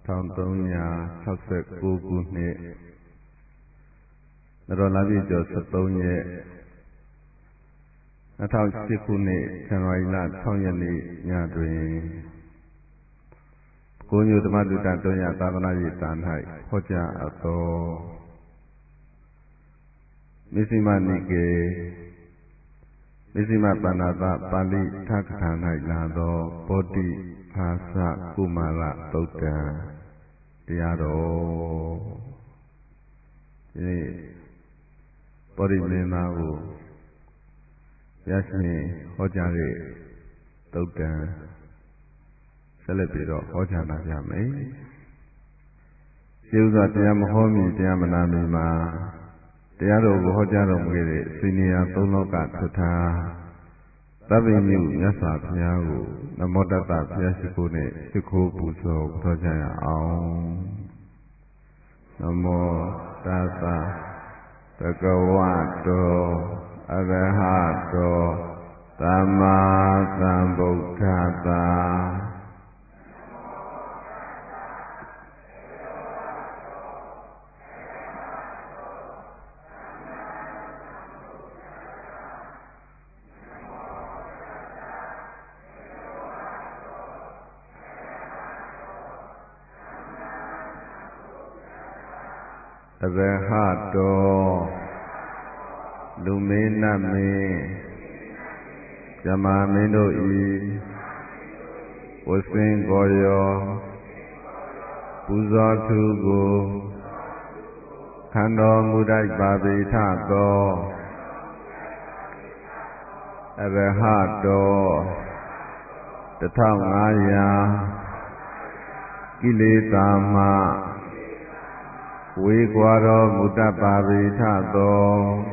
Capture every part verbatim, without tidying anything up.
ထောင်သုံးရာ၆၉ခုနှစ်နရောလာပြည့်ကျော်၁၃ရက်၂၀၀၈ခုနှစ်ဇန်နဝါရီလ၆ရက်နေ့ညတွင်ကိုညိုဓမ္မတုတ္တသုံးရသာသနာရေးတာ၌ဟောကြားအပ်သောမစ္စည်းမနိကေမစ္စည်းမပဏ္ဏသပါဠိထကထာ၌လာသောပောတိအာသကုမာရသုတ်တံတရားတော်ဒီနေ့ပောတိမင်းသားကိုရရှင်ဟောကြားတဲ့သုတ်တံဆက်လက်ပြီးတော့ဟောကြားနာကြမယ်ကျေးဇူးတော်တရားမဟောမီတရားမနာမီမှာတရားတော်ကိုဟောကြားတော်မူခဲ့တဲ့စိနေယသုံးလောကထထာသဗ္ဗညုမြတ်စွာဘုရားကိုနမောတတ္တဘုရားရှိခိုးနဲ့ရှိခိုးပူဇော်ပူဇော်ကြရအောင်နမောတတ္တဘဂဝတောအရဟတောသမ္မာသမ္ဗုဒ္ဓတ္တအရဟတောလူမင်းနတ်မင်းဇမာမင်းတို့ဤဝဆင်းကိုရောပူဇော်သူကိုခံတော်မူတတ်ပါပေထသောအရဟတောတထောင်ငါးရာကိလေသာမှဝေကွာတော်မူတတ်ပါပေထသော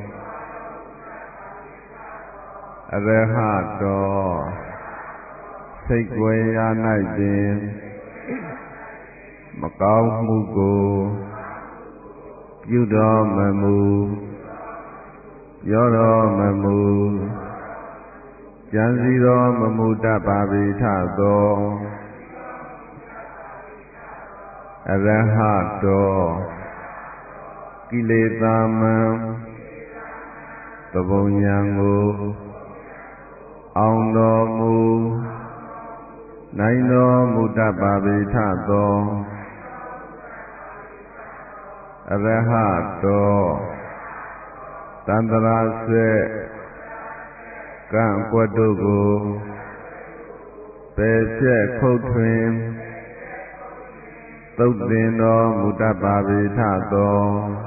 အရဟတောစိတ်ွယ်ရာ၌ပင်မကောင်းမှုကိုပြုတော်မမူပြောတော်မမူကြံစည်တော်မမူတတ်ပါပေထသောအရဟတောကိလေသာမံသဘုံဉာဏ်ကိုအောင်တော်မူနိုင်တော်မူတတ်ပါပေထသောအရဟတောတန္တရာစေကံကွက်တို့ကိုပယ်ချက်ခုတ်ထွင်သုတ်သင်တော်မူတတ်ပါပေထသော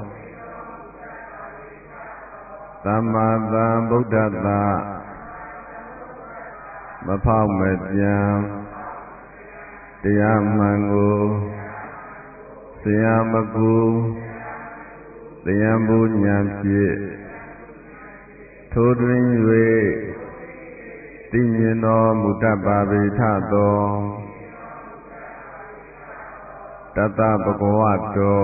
သမ္မာသမ္ဗုဒ္ဓတ္တမဖောက်မပြန်တရားမှန်ကိုဆရာမကူတရားဘူးဉာဏ်ဖြင့်ထိုတွင်၍သိမြင်တော်မူတတ်ပါပေထသောတတ္တဗဂဝတော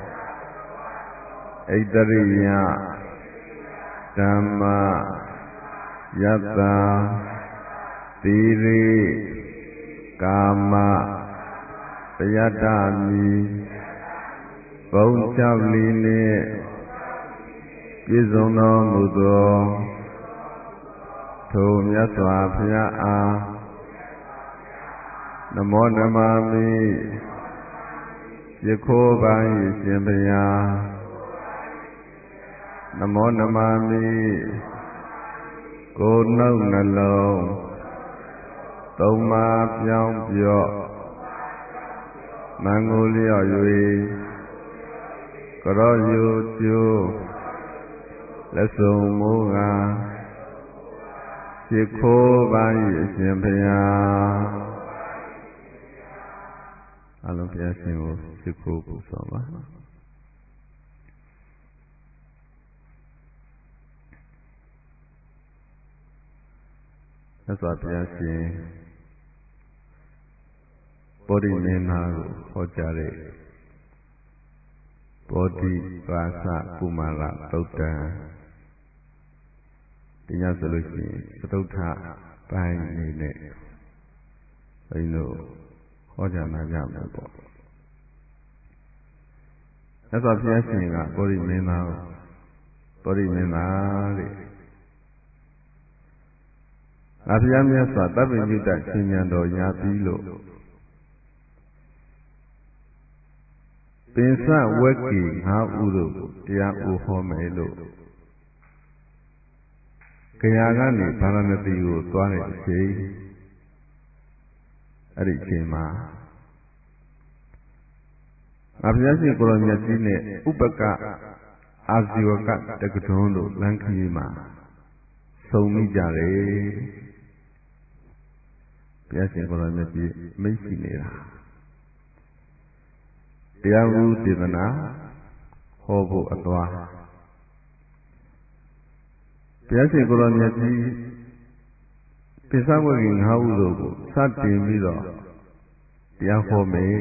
ဣတရိယဓမ္မယတ္တသီရိကာမပယတ္တမိဘုံ၆လီနှင့်ပြည့်စုံတော်မူသောထိုမြတ်စွာဘုရားအားနမောနမမိယခိုးပါ၏ရှင်ဘုရားနမောနမမိကိုယ်နှုတ်နှလုံးသုံးပါးပြောင်းပြော့မံကိုလျော့၍ကရောယုကျိုးလက်စုံမူကားရှိခိုးပါ၏အရှင်ဘုရားအလုံးဘုရားရှင်ကိုရှိခိုးပူဇော်ပါသစ္စာဘုရားရှင်ပောတိမင်းသားကိုဟောကြားတဲ့ပောတိပါစကုမာရသုတ်တံဒီညဆိုလို့ရှိရင်သတုဋ္ဌပိုင်းနေနဲ့ဘုန်းကြီးတို့ဟောကြားနာကြမယ်ပေါ့မြတ်စွာဘုရားရှင်ကဗောဓိမင်းသားဗောဓိမင်းသားတဲ့ငါဘုရားမြတ်စွာသဗ္ဗညုတရှင်ဉာဏ်တော်ရပြီးလို့ပင်စဝက်ကြီးငါးဦးတို့ကိုတရားဥဟောမယ်လို့ကြရာကနေဗာရာဏသီကိုသွားတဲ့အချိန်အဲ့ဒီအချိန်မှာငါဘုရားရှင်ကိုရောမြတ်ကြီးနဲ့ဥပကအာဇီဝကတက္ကသိုလ်တို့လမ်းခရီးမှာဆုံမိကြတယ်ဘုရားရှင်ကိုရောမြတ်ကြီးမိတ်ရှိနေတာတရားဥဒေသနာဟောဖို့အသွားဘုရားရှင်ကိုရောမြတ်ကြီးပိဿဝဂီငါးဦးတို့ကိုစတင်ပြီးတော့တရားဟောမယ်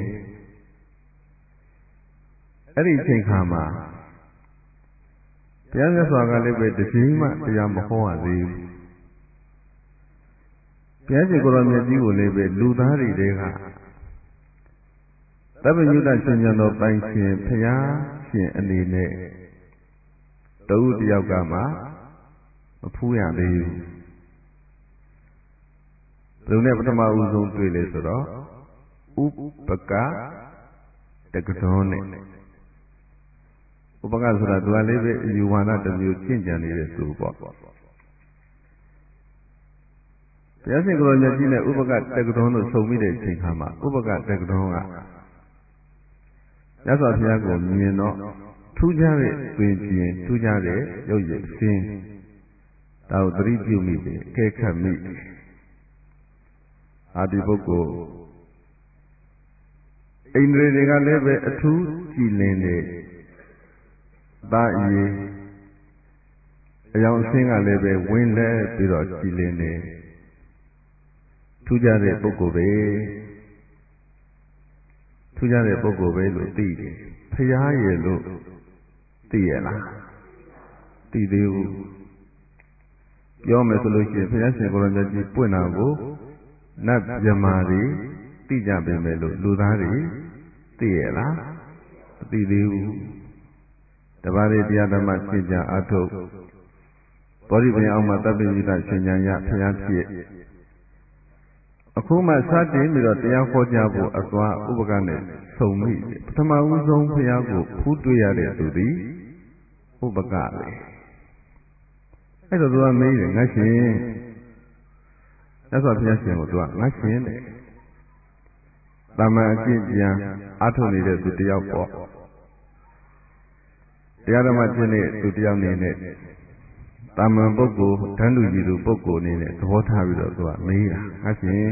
အဲ့ဒီအချိန်ခါမှာဘုရားမြတ်စွာကလည်းပဲတစ်ချိန်မှတရားမဟောရသေးဘူးဘုရားရှင်ကိုရောမြတ်ကြီးကိုလည်းပဲလူသားတွေတဲကသဗ္ဗညုတရှင်ဉာဏ်တော်ပိုင်ရှင်ဘုရားရှင်အနေနဲ့တဦးတယောက်ကမှမဖူးရသေးဘူးဘယ်လိုနဲ့ပထမဦးဆုံးတွေ့လဲဆိုတော့ဥပကတက္ကသိုလ်နဲ့ဥပကဆိုတာသူကလေးပဲအယူဝါဒတစ်မျိုးကျင့်ကြံနေတဲ့သူပေါ့ဘုရားရှင်ကိုရောမြတ်ကြီးနဲ့ဥပကတက္ကသိုလ်တို့ဆုံမိတဲ့အချိန်ခါမှာဥပကတက္ကသိုလ်ကမြတ်စွာဘုရားကိုမြင်တော့ထူးခြားတဲ့တွင်ကျင်ထူးခြားတဲ့ရုပ်ရည်ရှင်းဒါကိုသတိပြုမိတယ်အကဲခတ်မိအာဒီပုဂ္ဂိုလ်ဣန္ဒြေတွေကလည်းပဲအထူးကြည်လင်တဲ့သာအရေးအယောင်အဆင်းကလည်းပဲဝင်းလဲပြီးတော့ကြည်လင်တယ်ထူးခြားတဲ့ပုဂ္ဂိုလ်ပဲထူးခြားတဲ့ပုဂ္ဂိုလ်ပဲလို့သိတယ်ဖျားရည်လို့သိရလားသိသေးဘူးပြောမယ်ဆိုလို့ရှိရင်ဘုရားရှင်ကိုရောမြတ်ကြီးပွင့်တာကိုနတ်မြမာတွေသိကြပေမဲ့လို့လူသားတွေသိရလားမသိသေးဘူးတပါးတွေတရားဓမ္မရှင်းကြအားထုတ်ဘောဓိပင်အောင်မှာသဗ္ဗညုတရှင်ဉာဏ်ရဘုရားဖြစ်အခုမှစတင်ပြီးတော့တရားဟောကြားဖို့အသွားဥပကနဲ့ဆုံမိပထမဦးဆုံးဘုရားကိုဖူးတွေ့ရတဲ့သူသည်ဥပကပဲအဲ့တော့သူကမေးတယ်ငါရှင်မြတ်စွာဘုရားရှင်ကိုသူကငါရှင်တဲ့တာမန်အကျင့်ကြံအားထုတ်နေတဲ့သူတယောက်ပေါ့တရားဓမ္မကျင့်တဲ့သူတယောက်နေနဲ့တာမန်ပုဂ္ဂိုလ်တန်းတူကြီးသူပုဂ္ဂိုလ်အနေနဲ့သဘောထားပြီးတော့သူကမေးတာငါရှင်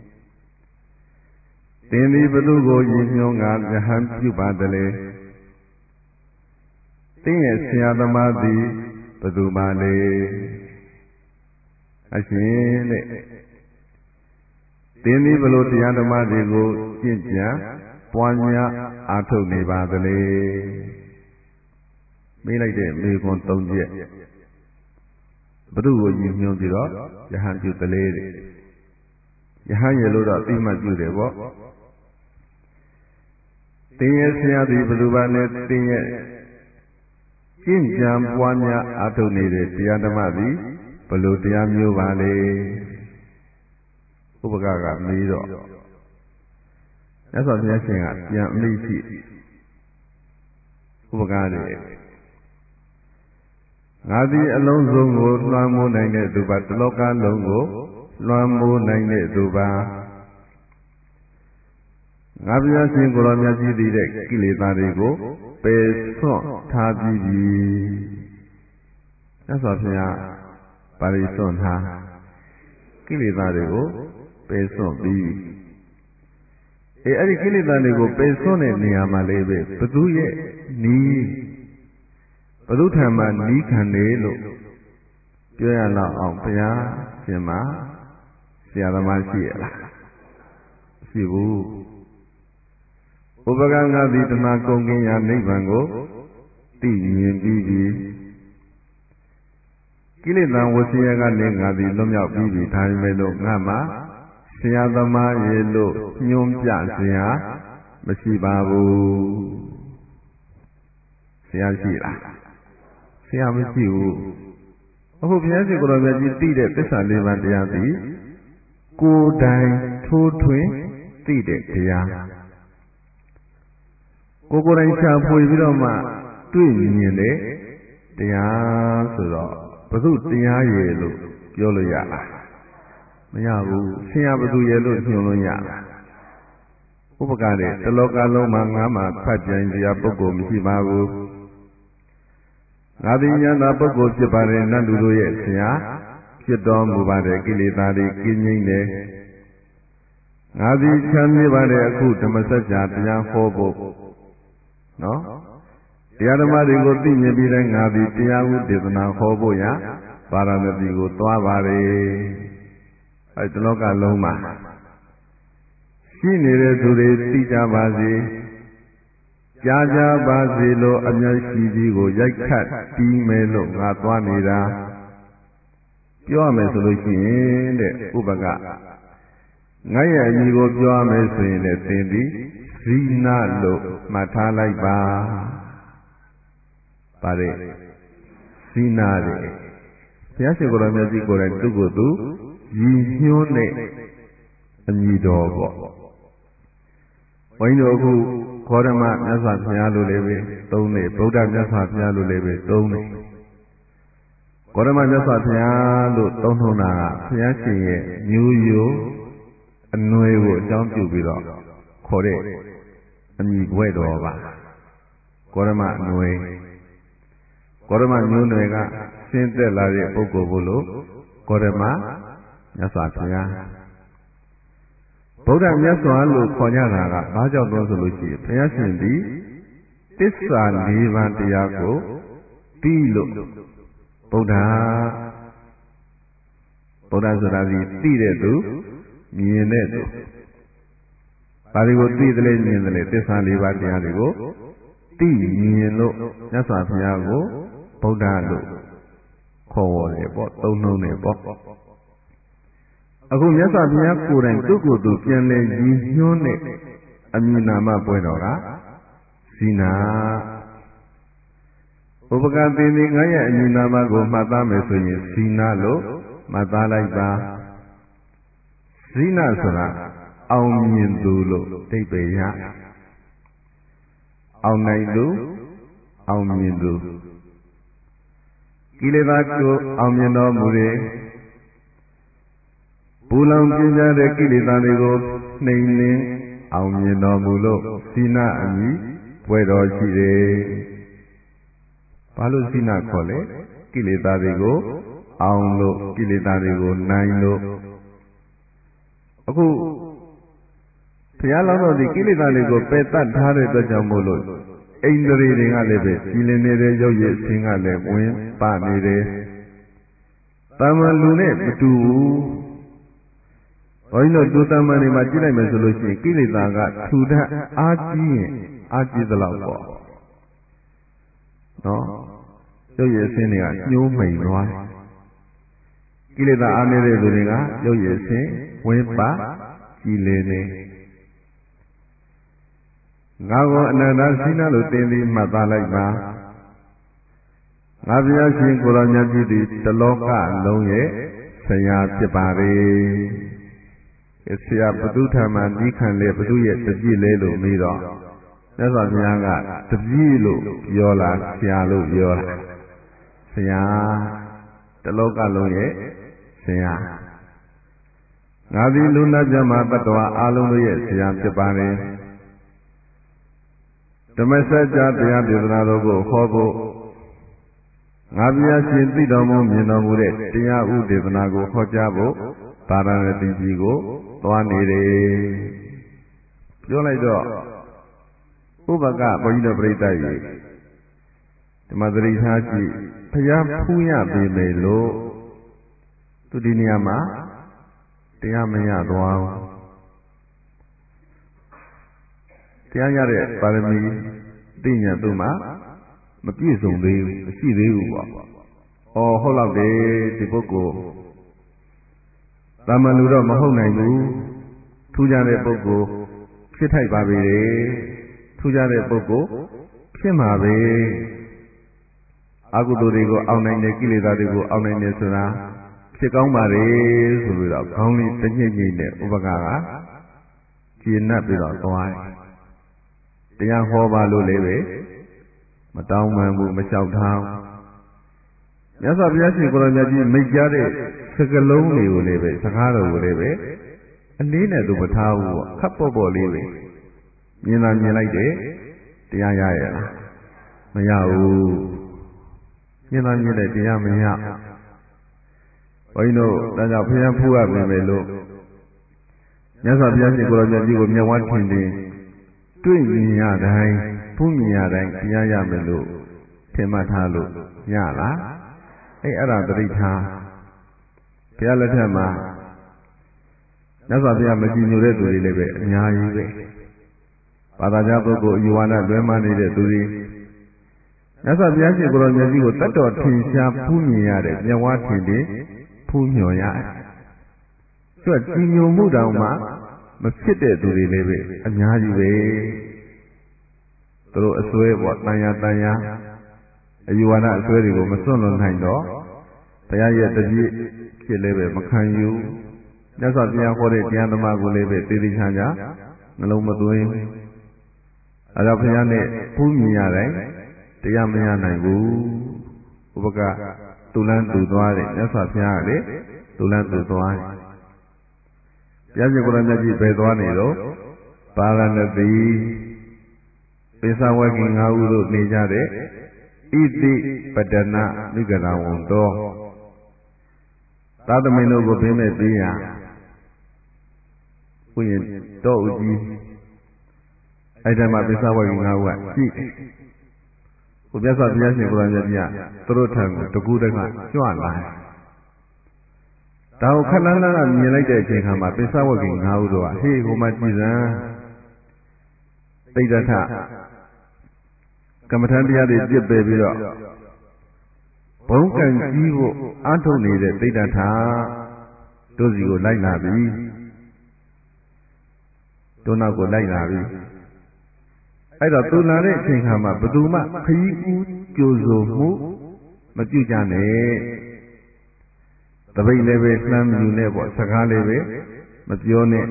သင်ဒီဘသူကိုရည်ညွှန်းကယဟန်ပြုပါတယ်လေသင်ရဲ့ဆရာသမားသည်ဘသူပါလေအရှင်တဲ့သင်ဒီဘလို့တရားဓမ္မတွေကိုကျင့်ကြံပွားများအားထုတ်နေပါသလေမေးလိုက်တဲ့မေခွန်းသုံးချက်ဘသူကိုရည်ညွှန်းပြီးတော့ယဟန်ပြုတလေတဲ့ယဟန်ရလို့တော့သိမှပြုတယ်ပေါ့သင်ရဲ့ဆရာသည်ဘယ်လိုပါလဲသင်ရဲ့ကျင့်ကြံပွားများအားထုတ်နေတဲ့တရားဓမ္မသည်ဘယ်လိုတရားမျိုးပါလဲဥပကကမေးတော့မြတ်စွာဘုရားရှင်ကပြန်အမိရှိဥပကတဲ့ငါသည်အလုံးစုံကိုလွှမ်းမိုးနိုင်တဲ့သူပါတလောကလုံးကိုလွှမ်းမိုးနိုင်တဲ့သူပါငါဘုရားရှင်ကိုရောမြတ်ကြီးသည်တဲ့ကိလေသာတွေကိုပယ်စွန့်ထားပြီးပြီမြတ်စွာဘုရားပါရိစွန့်ထားကိလေသာတွေကိုပယ်စွန့်ပြီးအဲအဲ့ဒီကိလေသာတွေကိုပယ်စွန့်တဲ့နေရာမှာလေးပဲဘသူရဲ့နီးဘသူထံမှာနီးခံနေလို့ပြောရတော့အောင်ဘုရားရှင်မှာဆရာသမားရှိရလားရှိဘူးဥပကငါသည်တဏှာကုန်ကင်းရာနိဗ္ဗာန်ကိုသိမြင်ပြီးပြီကိလေသာဝစီယကနေငါသည်လွတ်မြောက်ပြီးပြီဒါပေမဲ့လို့ငါမှာဆရာသမားရေလို့ညွှန်ပြစရာမရှိပါဘူးဆရာရှိလားဆရာမရှိဘူးအခုဘုရားရှင်ကိုယ်တော်မြတ်ကြီးသိတဲ့သစ္စာလေးပါးတရားသည်ကိုယ်တိုင်ထိုးထွင်းသိတဲ့တရားကိုယ်ကိုယ်တိုင်ရှာဖွေပြီးတော့မှတွေ့မြင်တဲ့တရားဆိုတော့ဘုသူတရားရည်လို့ပြောလို့ရလားမရဘူးဆရာဘုသူရည်လို့ညွှန်လို့ရလားဥပကားတဲ့တလောကလုံးမှာငါးမှာဖတ်ကြင်စရာပုဂ္ဂိုလ်မရှိပါဘူးငါသည်ဉာဏ်သာပုဂ္ဂိုလ်ဖြစ်ပါတယ်နတ်လူတို့ရဲ့ဆရာဖြစ်တော်မူပါတယ်ကိလေသာတွေကင်းငြိမ်းတယ်ငါသည်ချမ်းမြေ့ပါတယ်အခုဓမ္မစကြာတရားဟောဖို့နော်တရားဓမ္မတွေကိုသိမြင်ပြီးတဲ့ငါသည်တရားဥဒေသနာဟောဖို့ရပါရဏသီကိုသွားပါတယ်အဲတလောကလုံးမှာရှိနေတဲ့သူတွေသိကြပါစေကြားကြပါစေလို့အမျက်ရှိကြီးကိုရိုက်ခတ်တီးမယ်လို့ငါသွားနေတာပြောရမယ်ဆိုလို့ရှိရင်တဲ့ဥပကငါရဲ့အညီကိုပြောရမယ်ဆိုရင်လည်းသင်သည်ဇီနာလို့မှတ်ထားလိုက်ပါပါတယ်ဇီနာတဲ့ဘုရားရှင်ကိုယ်တော်မြတ်ကြီးကိုယ်တိုင်သူ့ကိုယ်သူရည်ညွှန်းတဲ့အညီတော်ပေါ့ဘုန်းကြီးတို့အခုခောဓမ္မမြတ်စွာဘုရားလို့လည်းပဲသုံးတယ်ဗုဒ္ဓမြတ်စွာဘုရားလို့လည်းပဲသုံးတယ်ခောဓမ္မမြတ်စွာဘုရားလို့သုံးထုံးတာကဘုရားရှင်ရဲ့မျိုးရိုးအနွယ်ကိုအကြောင်းပြုပြီးတော့ခေါ်တဲ့အမည်ဘွဲ့တော်ပါခောဓမ္မအနွယ်ခောဓမ္မမျိုးနွယ်ကဆင်းသက်လာတဲ့ပုဂ္ဂိုလ်ဘုလို့ခောဓမ္မမြတ်စွာဘုရားဗုဒ္ဓမြတ်စွာလို့ခေါ်ကြတာကဘာကြောင့်လဲဆိုလို့ရှိရင်ဘုရားရှင်သည်သစ္စာလေးပါးတရားကိုသိလို့ဗုဒ္ဓဗုဒ္ဓဆိုတာဒီသိတဲ့သူမြင်တဲ့သူဘာတွေကိုသိတယ်လဲမြင်တယ်လဲသစ္စာလေးပါးတရားတွေကိုသိမြင်လို့မြတ်စွာဘုရားကိုဗုဒ္ဓလို့ခေါ်ဝေါ်တယ်ပေါ့သုံးနှုံးတယ်ပေါ့အခုမြတ်စွာဘုရားကိုယ်တိုင်သူ့ကိုယ်သူပြန်လဲရည်ညွှန်းတဲ့အမည်နာမပွဲတော်ကဇီနာဥပကတိတိငါရဲ့အမည်နာမကိုမှတ်သားမယ်ဆိုရင်ဇီနာလို့မှတ်သားလိုက်ပါဇီနာဆိုတာအောင်မြင်သူလို့အဓိပ္ပာယ်ရအောင်နိုင်သူအောင်မြင်သူကိလေသာကိုအောင်မြင်တော်မူတဲ့ပူလောင်ပြင်းပြတဲ့ကိလေသာတွေကိုနှိမ်နှင်းအောင်မြင်တော်မူလို့ဇီနာအမည်ပွဲတော်ရှိတယ်။ဘာလို့ဇီနာခေါ်လဲကိလေသာတွေကိုအောင်လို့ကိလေသာတွေကိုနိုင်လို့အခုဘုရားလောင်းတော်ဒီကိလေသာတွေကိုပယ်တတ်ထားတဲ့အတွက်ကြောင့်မို့လို့အိန္ဒြေတွေကလည်းပဲကြည်လင်နေတဲ့ရုပ်ရည်ဆင်းကလည်းဝင်ပနေတယ်။တာမန်လူနဲ့မတူဘူး။ဘုန်းကြီးတို့ဒုသမန်တွေမှာကြည့်လိုက်မယ်ဆိုလို့ရှိရင်ကိလေသာကထူထပ်အားကြီးရင်အားကြီးသလောက်ပေါ့။နော်။ရုပ်ရည်ဆင်းတွေကညှိုးမိန်သွားတယ်။ကိလေသာအားနေတဲ့လူတွေကရုပ်ရည်ဆင်းဝင်ပကြည်လင်နေငါကိုအနန္တဇီနာလို့သင်သည်မှတ်သားလိုက်ပါငါဘုရားရှင်ကိုယ်တော်မြတ်ကြီးသည်တလောကလုံးရဲ့ဆရာဖြစ်ပါလေဆရာဘုသူထမဒီခံလေဘုသူရဲ့တပြည့်လဲလို့ပြီးတော့မြတ်စွာဘုရားကတပြည့်လို့ပြောလားဆရာလို့ပြောလားဆရာတလောကလုံးရဲ့ဆရာငါသည်လူနာပြမတ္တဝါအလုံးတို့ရဲ့ဆရာဖြစ်ပါလေဓမ္မစကြာတရားဒေသနာတော်ကိုဟောဖို့ငါဘုရားရှင်သိတော်မူမြင်တော်မူတဲ့တရားဥဒေသနာကိုဟောကြားဖို့ပါရဏသီကြီးကိုသွားနေတယ်ပြောလိုက်တော့ဥပကဘုန်းကြီးတို့ပြိဿကြီးဓမ္မသတိထားကြည့်ဘုရားဖူးရပေမယ်လို့သူဒီနေရာမှာတရားမရသွားဘူးတရားရတဲ့ပါရမီသိညာသူ့မှာမပြည့်စုံသေးဘူးမရှိသေးဘူးပေါ့။အော်ဟုတ်တော့တယ်ဒီပုဂ္ဂိုလ်တာမန်လူတော့မဟုတ်နိုင်ဘူးထူးခြားတဲ့ပုဂ္ဂိုလ်ဖြစ်ထိုက်ပါပြီလေထူးခြားတဲ့ပုဂ္ဂိုလ်ဖြစ်မှာပဲအာဟုတုတွေကိုအောင်းနိုင်တဲ့ကိလေသာတွေကိုအောင်းနိုင်တဲ့ဆိုတာဖြစ်ကောင်းပါလေဆိုပြီးတော့ခေါင်းလေးတညှိ့ညှိ့နဲ့ဥပကကကျဉ်တ်ပြီးတော့သွားတယ်တရားဟောပါလို့လည်းပဲမတောင်းပန်ဘူးမလျှောက်ထားမြတ်စွာဘုရားရှင်ကိုရောမြတ်ကြီးမိတ်ကြတဲ့စကလုံးတွေကိုလည်းပဲစကားတော်ကိုလည်းပဲအလေးနဲ့သူမထားဘူးပေါ့ခပ်ပေါ့ပေါ့လေးပဲမြင်သာမြင်လိုက်တယ်တရားရရဲ့လားမရဘူးမြင်သာမြင်တဲ့တရားမရဘုန်းကြီးတို့ဒါကြောင့်ဘုရားဖူးရပြင်မယ်လို့မြတ်စွာဘုရားရှင်ကိုရောမြတ်ကြီးကိုမျက်ဝါးထင်ထင်တွေ့မြင်ရတိုင်းဖူးမြင်ရတိုင်းတရားရမယ်လို့ထင်မှတ်ထားလို့ရလားအဲ့အဲ့ဒါသတိထားဘုရားလက်ထက်မှာမြတ်စွာဘုရားမကြည်ညိုတဲ့သူတွေလည်းပဲအများကြီးပဲဘာသာကြားပုဂ္ဂိုလ်အယူဝါဒလွဲမှားနေတဲ့သူတွေမြတ်စွာဘုရားရှင်ကိုရောမြတ်ကြီးကိုတတ်တော်ထင်ရှားဖူးမြင်ရတဲ့မျက်ဝါးထင်ထင်ဖူးမြော်ရတယ်။သူကကြည်ညိုမှုတောင်မှမဖြစ်တဲ့သူတွေလည်းပဲအများကြီးပဲသူတို့အစွဲပေါ့တန်ရာတန်ရာအယူဝါဒအစွဲတွေကိုမစွန့်လွတ်နိုင်တော့ဘုရားရဲ့တပည့်ဖြစ်လည်းပဲမခံယူမြတ်စွာဘုရားဟောတဲ့တရားသမားကိုလည်းပဲသေသေးချာချာနှလုံးမသွင်းအဲဒါဘုရားနဲ့ဖူးမြင်ရတိုင်းတရားမရနိုင်ဘူးဥပကတူလန်းတူသွားတယ်မြတ်စွာဘုရားကလေတူလန်းတူသွားတယ်ဘုရားရှင်ကိုယ်တော်မြတ်ကြီးပဲသွားနေတော့ပါရဏသီပိဿဝဂီငါးဦးတို့နေကြတဲ့ဣတိပတနာမိဂရာဝံတော်သာသမင်တို့ကိုပြင်းမဲ့ပြီးရဥယျာဉ်တော်ဦးကြီးအဲ့ဒါမှပိဿဝဂီငါးဦးကရှိတယ်ဘုရားစွာဘုရားရှင်ကိုယ်တော်မြတ်ကြီးကသူတို့ထံကိုတကူတကကြွလာတယ်ဒါကိုခဏခဏမြင်လိုက်တဲ့အချိန်ခါမှာပိဿဝဂီငါးဦးတို့ကဟေးဟိုမှာကြည်စံသိဒ္ဓထကမ္မထန်တရားတွေပြစ်ပယ်ပြီးတော့ဘုံကံကြီးဖို့အားထုတ်နေတဲ့သိဒ္ဓထတို့စီကိုလိုက်လာပြီတို့နောက်ကိုလိုက်လာပြီအဲ့တော့သူလာတဲ့အချိန်ခါမှာဘယ်သူမှခရီးဦးကြိုဆိုမှုမပြုကြနဲ့တပိတ်လည်းပဲလှမ်းမြူနဲ့ပေါ့စကားလည်းပဲမပြောနဲ့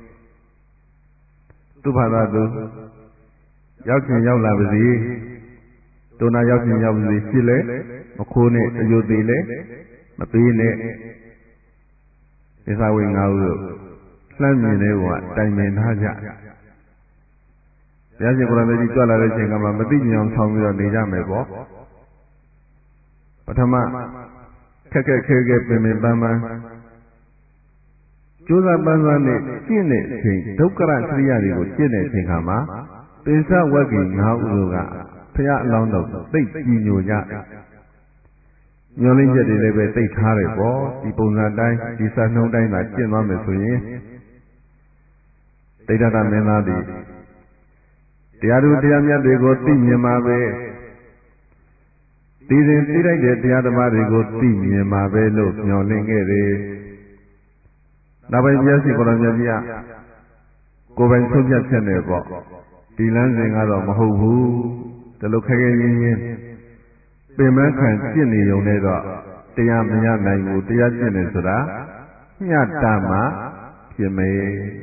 သူ့ဘာသာသူရောက်ချင်ရောက်လာပါစေဒုနာရောက်ချင်ရောက်ပါစေဖြစ်လဲမခိုးနဲ့အယုတ်သေးလဲမပေးနဲ့ဒီသာဝေငါတို့လှမ်းမြင်တဲ့ဘုရားတိုင်ပင်ထားကြဘုရားရှင်ကိုယ်တော်မြတ်ကြီးကြွလာတဲ့အချိန်ကမှမသိဉာဏ်အောင်ဆောင်ပြီးတော့နေကြမယ်ပေါ့ပထမခက်ခက်ခဲခဲပင်ပင်ပန်းပန်းကျိုးစားပန်းစားနဲ့ကျင့်တဲ့အချိန်ဒုက္ခရစရိယတွေကိုကျင့်တဲ့အချိန်ခါမှာပိဿဝဂ္ဂီငါးဦးတို့ကဘုရားအလောင်းတော်သိကြည်ညိုကြညွှန်လင်းချက်တွေလည်းပဲသိထားတယ်ပေါ့ဒီပုံစံတိုင်းဒီစံနှုန်းတိုင်းသာကျင့်သွားမယ်ဆိုရင်တိဋ္ဌတမင်းသားတွေတရားသူတရားမြတ်တွေကိုသိမြင်မှာပဲဒီရင်သိလိုက်တဲ့တရားဓမ္မတွေကိုသိမြင်မှာပဲလို့ညွှန်လင်းခဲ့တယ်နောက်ပိုင်းဘုရားရှင်ကိုယ်တော်မြတ်ကြီးကကိုယ်ပိုင်ဆုံးဖြတ်ချက်နဲ့ပေါ့ဒီလမ်းစဉ်ကတော့မဟုတ်ဘူးဒီလိုခဲခဲရင်းရင်းပင်မခံကျင့်နေုံနဲ့တော့တရားမရနိုင်ဘူးတရားကျင့်နေဆိုတာညတ္တမှဖြစ်မယ်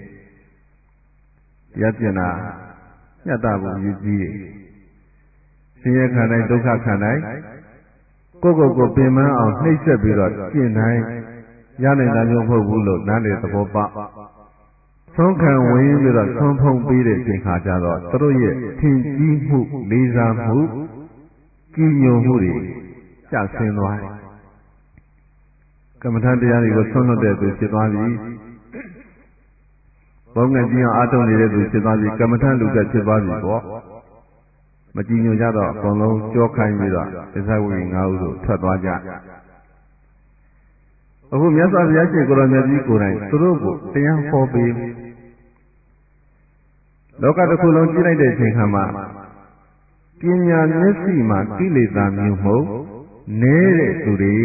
တရားကျင့်တာညတ္တကိုယူကြည့်ဆင်းရဲခံတိုင်းဒုက္ခခံတိုင်းကိုယ့်ကိုယ်ကိုပင်မအောင်နှိပ်စက်ပြီးတော့ကျင့်တိုင်းရနိုင်တာမျိုးမဟုတ်ဘူးလို့နားလေသဘောပေါက်ဆုံးခံဝင်ပြီးတော့ဆုံးဖုံးပြီးတဲ့ချိန်ခါကျတော့သူတို့ရဲ့ထင်ကြီးမှုလေးစားမှုကြည်ညိုမှုတွေကျဆင်းသွားတယ်ကမ္မထတရားတွေကိုဆွန့်လွတ်တဲ့သူဖြစ်သွားပြီဘုံငယ်ကြီးအောင်အားထုတ်နေတဲ့သူဖြစ်သွားပြီကမ္မထလူကဖြစ်သွားပြီပေါ့မကြည်ညိုကြတော့အကုန်လုံးကြောခိုင်းပြီးတော့သစ္စာဝိငါးဦးတို့ထွက်သွားကြအခုမြတ်စွာဘုရားရှင်ကိုယ်တော်မြတ်ကြီးကိုယ်တိုင်သူတို့ကိုတရားဟောပေးလောကတစ်ခုလုံးကြည့်လိုက်တဲ့အချိန်ခါမှာပညာမျက်စိမှာကိလေသာမျိုးမဟုတ်နည်းတဲ့သူတွေ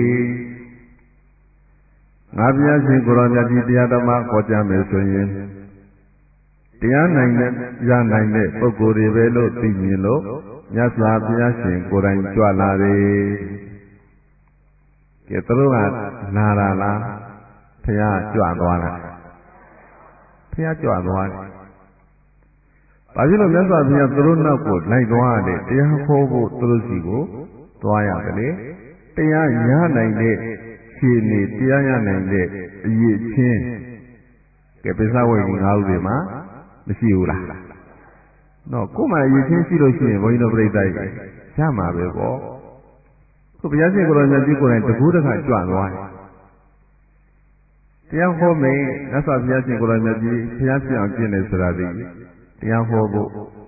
ငါဘုရားရှင်ကိုယ်တော်မြတ်ကြီးတရားတော်မှာဟောကြားမယ်ဆိုရင်တရားနိုင်တဲ့ရနိုင်တဲ့ပုဂ္ဂိုလ်တွေပဲလို့သိမြင်လို့မြတ်စွာဘုရားရှင်ကိုယ်တိုင်ကြွလာတယ်ကဲသူတို့ကလာတာလားဘုရားကြွသွားတာဘုရားကြွသွားတယ်ဘာဖြစ်လို့မြတ်စွာဘုရားသူတို့နောက်ကိုလိုက်သွားတယ်တရားဟောဖို့သူတို့စီကိုသွားရတယ်လေတရားရနိုင်တဲ့ခြေနေတရားရနိုင်တဲ့အရေးချင်းကဲပိဿဝေကြီးငါးဦးတွေမှာမရှိဘူးလားနော်ကိုယ်မှအရေးချင်းရှိလို့ရှိရင်ဘုန်းကြီးတို့ပြိဿကြီးရမှာပဲပေါ့ခုဘုရားရှင်ကိုယ်တော်မြတ်ကြီးကိုယ်တိုင်တကူးတခါကြွသွားတယ်တရားဟောမယ်မြတ်စွာဘုရားရှင်ကိုယ်တော်မြတ်ကြီးဘုရားဖြစ်အောင်ကျင့်တယ်ဆိုတာဒီတရားဟောဖို့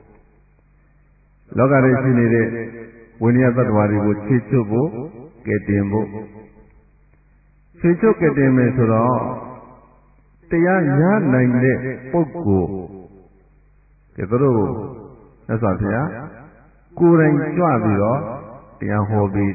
လောကထဲရှိနေတဲ့ဝိနည်းသတ္တဝါတွေကိုခြေချွတ်ဖို့ကဲတင်ဖို့ခြေချွတ်ကဲတင်မယ်ဆိုတော့တရားရနိုင်တဲ့ပုဂ္ဂိုလ်ကဲသူတို့မြတ်စွာဘုရားကိုယ်တိုင်ကြွပြီးတော့တရားဟောပြီး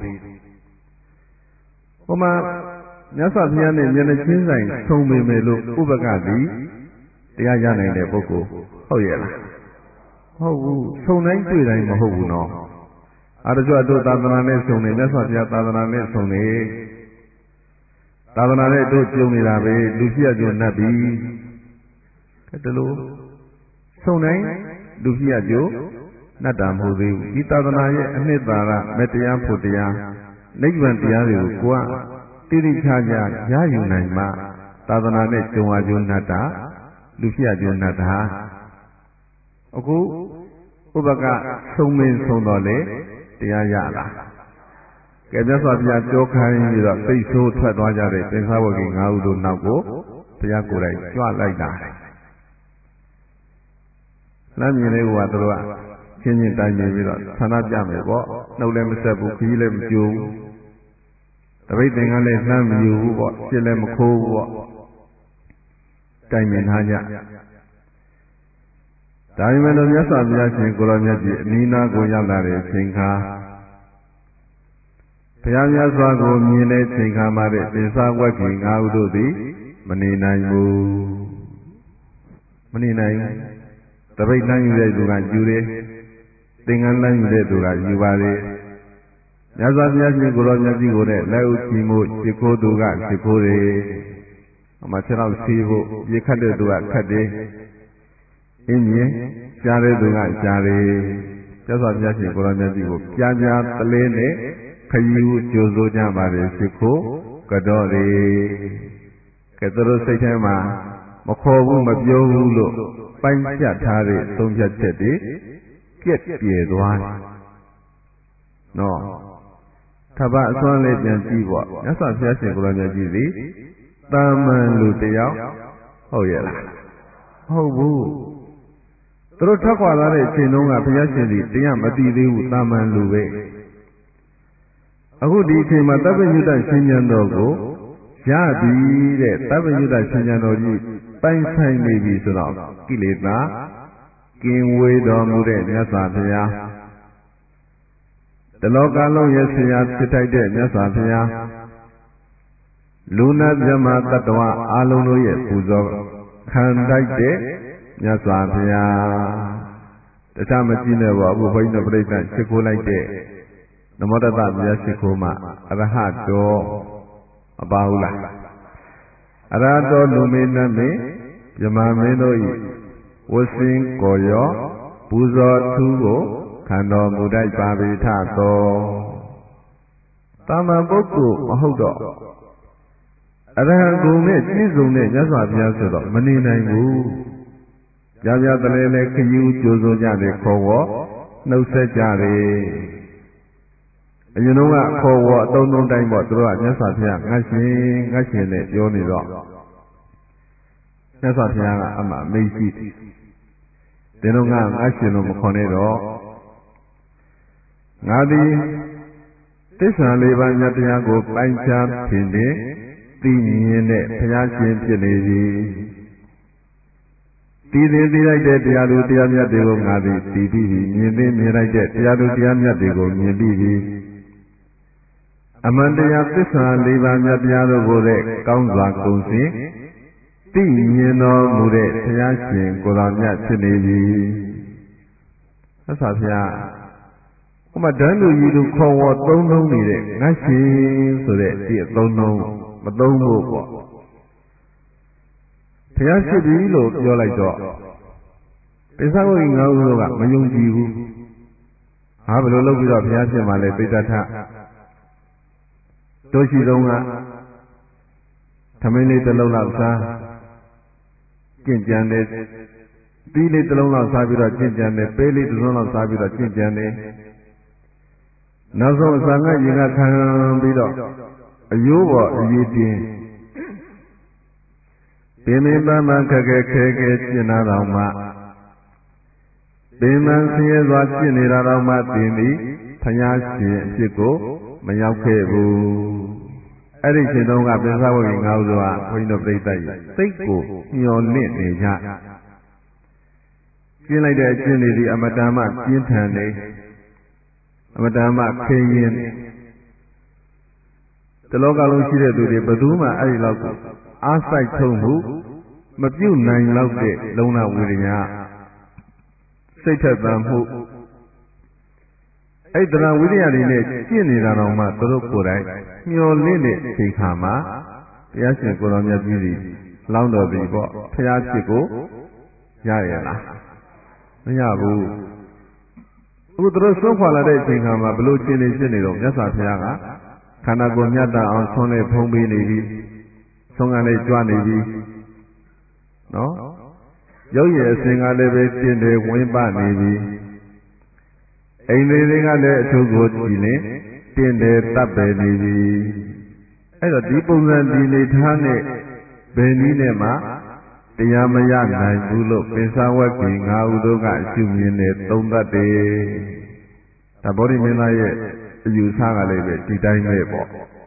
ဟိုမှာမြတ်စွာဘုရားနဲ့မျက်နှာချင်းဆိုင်ဆုံပေမဲ့လို့ဥပကသည်တရားရနိုင်တဲ့ပုဂ္ဂိုလ်ဟုတ်ရဲ့လားဟုတ်ဘူးဆုံတိုင်းတွေ့တိုင်းမဟုတ်ဘူးနော်အဲဒါကြောင့်တို့သာသနာနဲ့ဆုံနေမြတ်စွာဘုရားသာသနာနဲ့ဆုံနေသာသနာနဲ့တို့ပြုံးနေတာပဲလူဖြစ်ရကြနတ်ပြီကဲတလို့ဆုံတိုင်းလူဖြစ်ရကြနတ်တာမဟုတ်သေးဘူးဒီသာသနာရဲ့အနှစ်သာရမေတ္တရားဖို့တရားနိဗ္ဗာန်တရားတွေကိုကိုယ်ကတိတိကျကျရယူနိုင်မှသာသနာနဲ့ကြုံရကြနတ်တာလူဖြစ်ရကြနတ်တာအခုဥပကဆုံးမင်းဆုံးတော်လေတရားရလားကဲမြတ်စွာဘုရားကြောခိုင်းပြီးတော့သိဆိုးထွက်သွားကြတဲ့သင်္ဃဝဂီငါးဦးတို့နောက်ကိုဘုရားကိုယ်တိုင်ကြွလိုက်တာလမ်းမြင်လေးကသူတို့ကချင်းချင်းတိုင်နေပြီးတော့ဆန္ဒပြမယ်ပေါ့နှုတ်လည်းမဆက်ဘူးခီးလည်းမကြိုးဘူးတပိတ်သင်္ကန်းလည်းလှမ်းမယူဘူးပေါ့ရှင်းလည်းမခိုးဘူးပေါ့တိုင်မြင်ထားကြဒါပေမဲ့လို့မြတ်စွာဘုရားရှင်ကိုရောမြတ်ကြီးအနီးနားကိုရောက်လာတဲ့အချိန်ခါဘုရားမြတ်စွာကိုမြင်တဲ့အချိန်ခါမှာတဲ့သေစာဝက်ကြီးငါးဦးတို့သည်မနေနိုင်ဘူးမနေနိုင်ဘူးတပိတ်လမ်းယူတဲ့သူကယူတယ်သင်္ကန်းလမ်းယူတဲ့သူကယူပါလေမြတ်စွာဘုရားရှင်ကိုရောမြတ်ကြီးကိုတဲ့လက်ဥချီမှုရှိခိုးသူကရှိခိုးတယ်အမှခြေထောက်စီးဖို့ပြေခတ်တဲ့သူကခတ်တယ်အင်းမြင်ကြားတဲ့သူကကြားတယ်မြတ်စွာဘုရားရှင်ကိုရောမြတ်ကြီးကိုကြားကြားတလဲနဲ့ခရီးကြိုးစိုးကြပါတယ်ရှိခိုးကတော့လေကဲသူတို့စိတ်ထဲမှာမခေါ်ဘူးမပြောဘူးလို့ပိုင်းဖြတ်ထားတဲ့သုံးဖြတ်ချက်တွေပြက်ပြဲသွားတယ်နော်ထပ်ပါအစွမ်းလေးပြန်ကြည့်ပေါ့မြတ်စွာဘုရားရှင်ကိုရောမြတ်ကြီးသည်တာမန်လူတယောက်ဟုတ်ရဲ့လားမဟုတ်ဘူးသူတို့ထွက်ခွာလာတဲ့အချိန်တုန်းကဘုရားရှင်သည်တရားမသိသေးဘူးတာမန်လူပဲအခုဒီအချိန်မှာသဗ္ဗညုတရှင်ဉာဏ်တော်ကိုရပြီတဲ့သဗ္ဗညုတရှင်ဉာဏ်တော်ကြီးပိုင်ဆိုင်နေပြီဆိုတော့ကိလေသာကင်းဝေးတော်မူတဲ့မြတ်စွာဘုရားတလောကလုံးရဲ့ဆရာဖြစ်ထိုက်တဲ့မြတ်စွာဘုရားလူနာမြတ်မတ္တဝအားလုံးတို့ရဲ့ပူဇော်ခံထိုက်တဲ့မြတ်စွာဘုရားတခြားမကြည့်နဲ့ပေါ့အခုဘုန်းကြီးတို့ပြိဿရှိခိုးလိုက်တဲ့နမောတတမြတ်ရှိခိုးမှအရဟတောမပါဘူးလားအရဟတောလူမေနမေမြမမင်းတို့ဤဝဆင်းကိုရောပူဇော်ထူးကိုခံတော်မူတတ်ပါပေထသောတာမန်ပုဂ္ဂိုလ်မဟုတ်တော့အရဟံဂုဏ်နဲ့ပြည့်စုံတဲ့မြတ်စွာဘုရားဆိုတော့မနေနိုင်ဘူးကြပြတလဲလဲခရီးကြိုးစိုးကြတယ်ခေါ်ဝေါ်နှုတ်ဆက်ကြတယ်အရင်တော့ကခေါ်ဝေါ်အတုံးတုံးတိုင်းပေါ့သူတို့ကမြတ်စွာဘုရားငတ်ရှင်ငတ်ရှင်နဲ့ပြောနေတော့မြတ်စွာဘုရားကအမှမေ့ရှိတယ်ဒီတော့ငါငတ်ရှင်လို့မခေါ်နဲ့တော့ငါသည်သစ္စာလေးပါးမြတ်တရားကိုပိုင်းခြားဖြင့်သိမြင်တဲ့ဘုရားရှင်ဖြစ်နေပြီတည်သေးသေးလိုက်တဲ့တရားသူတရားမြတ်တွေကိုငါသည်တည်ပြီးပြီမြင်သိမြင်လိုက်တဲ့တရားသူတရားမြတ်တွေကိုမြင်ပြီးပြီအမှန်တရားသစ္စာလေးပါးမြတ်တရားတို့ကိုတဲ့ကောင်းစွာကုန်စင်သိမြင်တော်မူတဲ့ဘုရားရှင်ကိုယ်တော်မြတ်ဖြစ်နေပြီသစ္စာဘုရားဟိုမှာဒန်းလူကြီးတို့ခေါ်ဝေါ်သုံးလုံးနေတဲ့ငါရှင်ဆိုတဲ့ဒီအသုံးလုံးမသုံးဖို့ပေါ့ဘုရားရှိပြီလို့ပြောလိုက်တော့ပိဿဝိငါးဦးတို့ကမယုံကြည်ဘူးဟာဘယ်လိုလုပ်ပြီးတော့ဘုရားဖြစ်မှလဲပိဋကထတို့ရှိဆုံးကသမင်းလေးတစ်လုံးလောက်စားကျင့်ကြံတယ်သီးလေးတစ်လုံးလောက်စားပြီးတော့ကျင့်ကြံတယ်ပဲလေးတစ်လုံးလောက်စားပြီးတော့ကျင့်ကြံတယ်နောက်ဆုံးအစာငတ်ရင်ကခံပြီးတော့အယိုးပေါ်အရေးတင်းပင်မပန်းပန်းခက်ခဲခဲခဲကျင့်နာတော်မှပင်မဆင်းရဲစွာကျင့်နေတာတော်မှသင်သည်ဘုရားရှင်အဖြစ်ကိုမရောက်ခဲ့ဘူးအဲ့ဒီချိန်တုန်းကပိဿဝိငါးဦးတို့ကဘုန်းကြီးတို့ပြိဿရဲ့စိတ်ကိုမျောလင့်နေကြကျင့်လိုက်တဲ့အကျင့်တွေဒီအမတန်မှပြင်းထန်နေအမတန်မှခေရင်တလောကလုံးရှိတဲ့သူတွေဘယ်သူမှအဲ့ဒီလောက်ကိုအားစိုက်ထုံမှုမပြုတ်နိုင်လောက်တဲ့လုံလဝိရိယစိတ်ထက်သန်မှုအဲ့ဒါဝိရိယတွေနဲ့ကျင့်နေတာတော့မှသူတို့ကိုယ်တိုင်မျောလင့်တဲ့ချိန်ခါမှာဘုရားရှင်ကိုယ်တော်မြတ်ကြီးကြီးလောင်းတော်ပြီပေါ့ဘုရားဖြစ်ကိုရရလားမရဘူးအခုသူတို့ဆုံးခွာလာတဲ့အချိန်ခါမှာဘလို့ကျင့်နေဖြစ်နေတော့မြတ်စွာဘုရားကခန္ဓာကိုယ်မြတ်တာအောင်ဆွမ်းနဲ့ဖုံးပေးနေပြီဆုံးကလည်းကြွနေပြီနော်ရုပ်ရည်အစဉ်ကလည်းပဲကျင့်တယ်ဝင်ပနေပြီအိမ်လေးတွေကလည်းအထုကိုကြည်လင်တင်တယ်တပ်ပယ်နေပြီအဲ့တော့ဒီပုံစံဒီနေထားနဲ့ဘယ်နည်းနဲ့မှတရားမရနိုင်ဘူးလို့ပိဿဝဂ္ဂီငါးဦးတို့ကအရှုမြင်နေသုံးသတ်တယ်ဒါဗောဓိမင်းသားရဲ့အယူဆကလည်းပဲဒီတိုင်းပဲပေါ့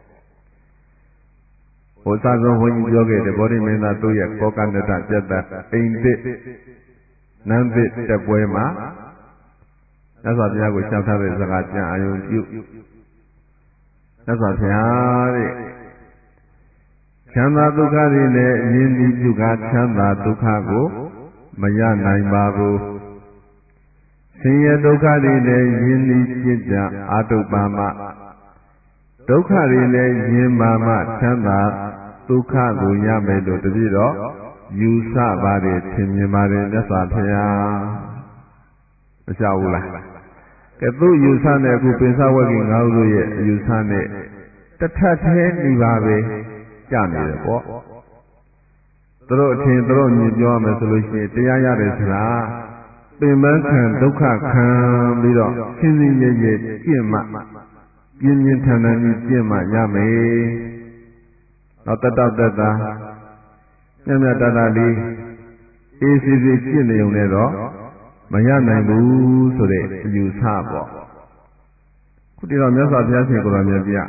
ဟိုစားဆုံးဘုန်းကြီးပြောခဲ့တယ်ဗောဓိမင်းသားတို့ရဲ့ကောကနတပြတ်တအိမ်သစ်နန်းသစ်တက်ပွဲမှာမြတ်စွာဘုရားကိုရှောက်ထားတဲ့စကားကြံအာယုံပြုမြတ်စွာဘုရားတဲ့ချမ်းသာဒုက္ခတွေနဲ့အရင်ဒီပြုကချမ်းသာဒုက္ခကိုမရနိုင်ပါဘူးဆင်းရဲဒုက္ခတွေနဲ့ယဉ်ဤပြစ်ကြအာတုပ္ပါမဒုက္ခတွေနဲ့ယဉ်ပါမှချမ်းသာဒုက္ခကိုရမယ်လို့တပည့်တော်ယူဆပါတယ်ထင်မြင်ပါတယ်မြတ်စွာဘုရားမလျှောက်ဘူးလားကဲသူ့ယူဆနဲ့အခုပိဿဝဂ္ဂီငါးဦးတို့ရဲ့အယူဆနဲ့တထပ်သေးနေပါပဲကြနေတယ်ပေါ့သူတို့အထင်သူတို့မြင်ပြောရမယ်ဆိုလို့ရှိရင်တရားရတယ်ဆိုတာပင်ပန်းခံဒုက္ခခံပြီးတော့ဆင်းရဲရဲရဲကျင့်မှပြင်းပြင်းထန်ထန်ကြီးကျင့်မှရမယ်တော့တတတတမြတ်မြတ်တတလေးအေးစီစီကျင့်နေုံနဲ့တော့မရနိုင်ဘူးဆိုတဲ့အယူဆပေါ့ခုတည်းတော့မြတ်စွာဘုရားရှင်ကိုယ်တော်မြတ်ပြ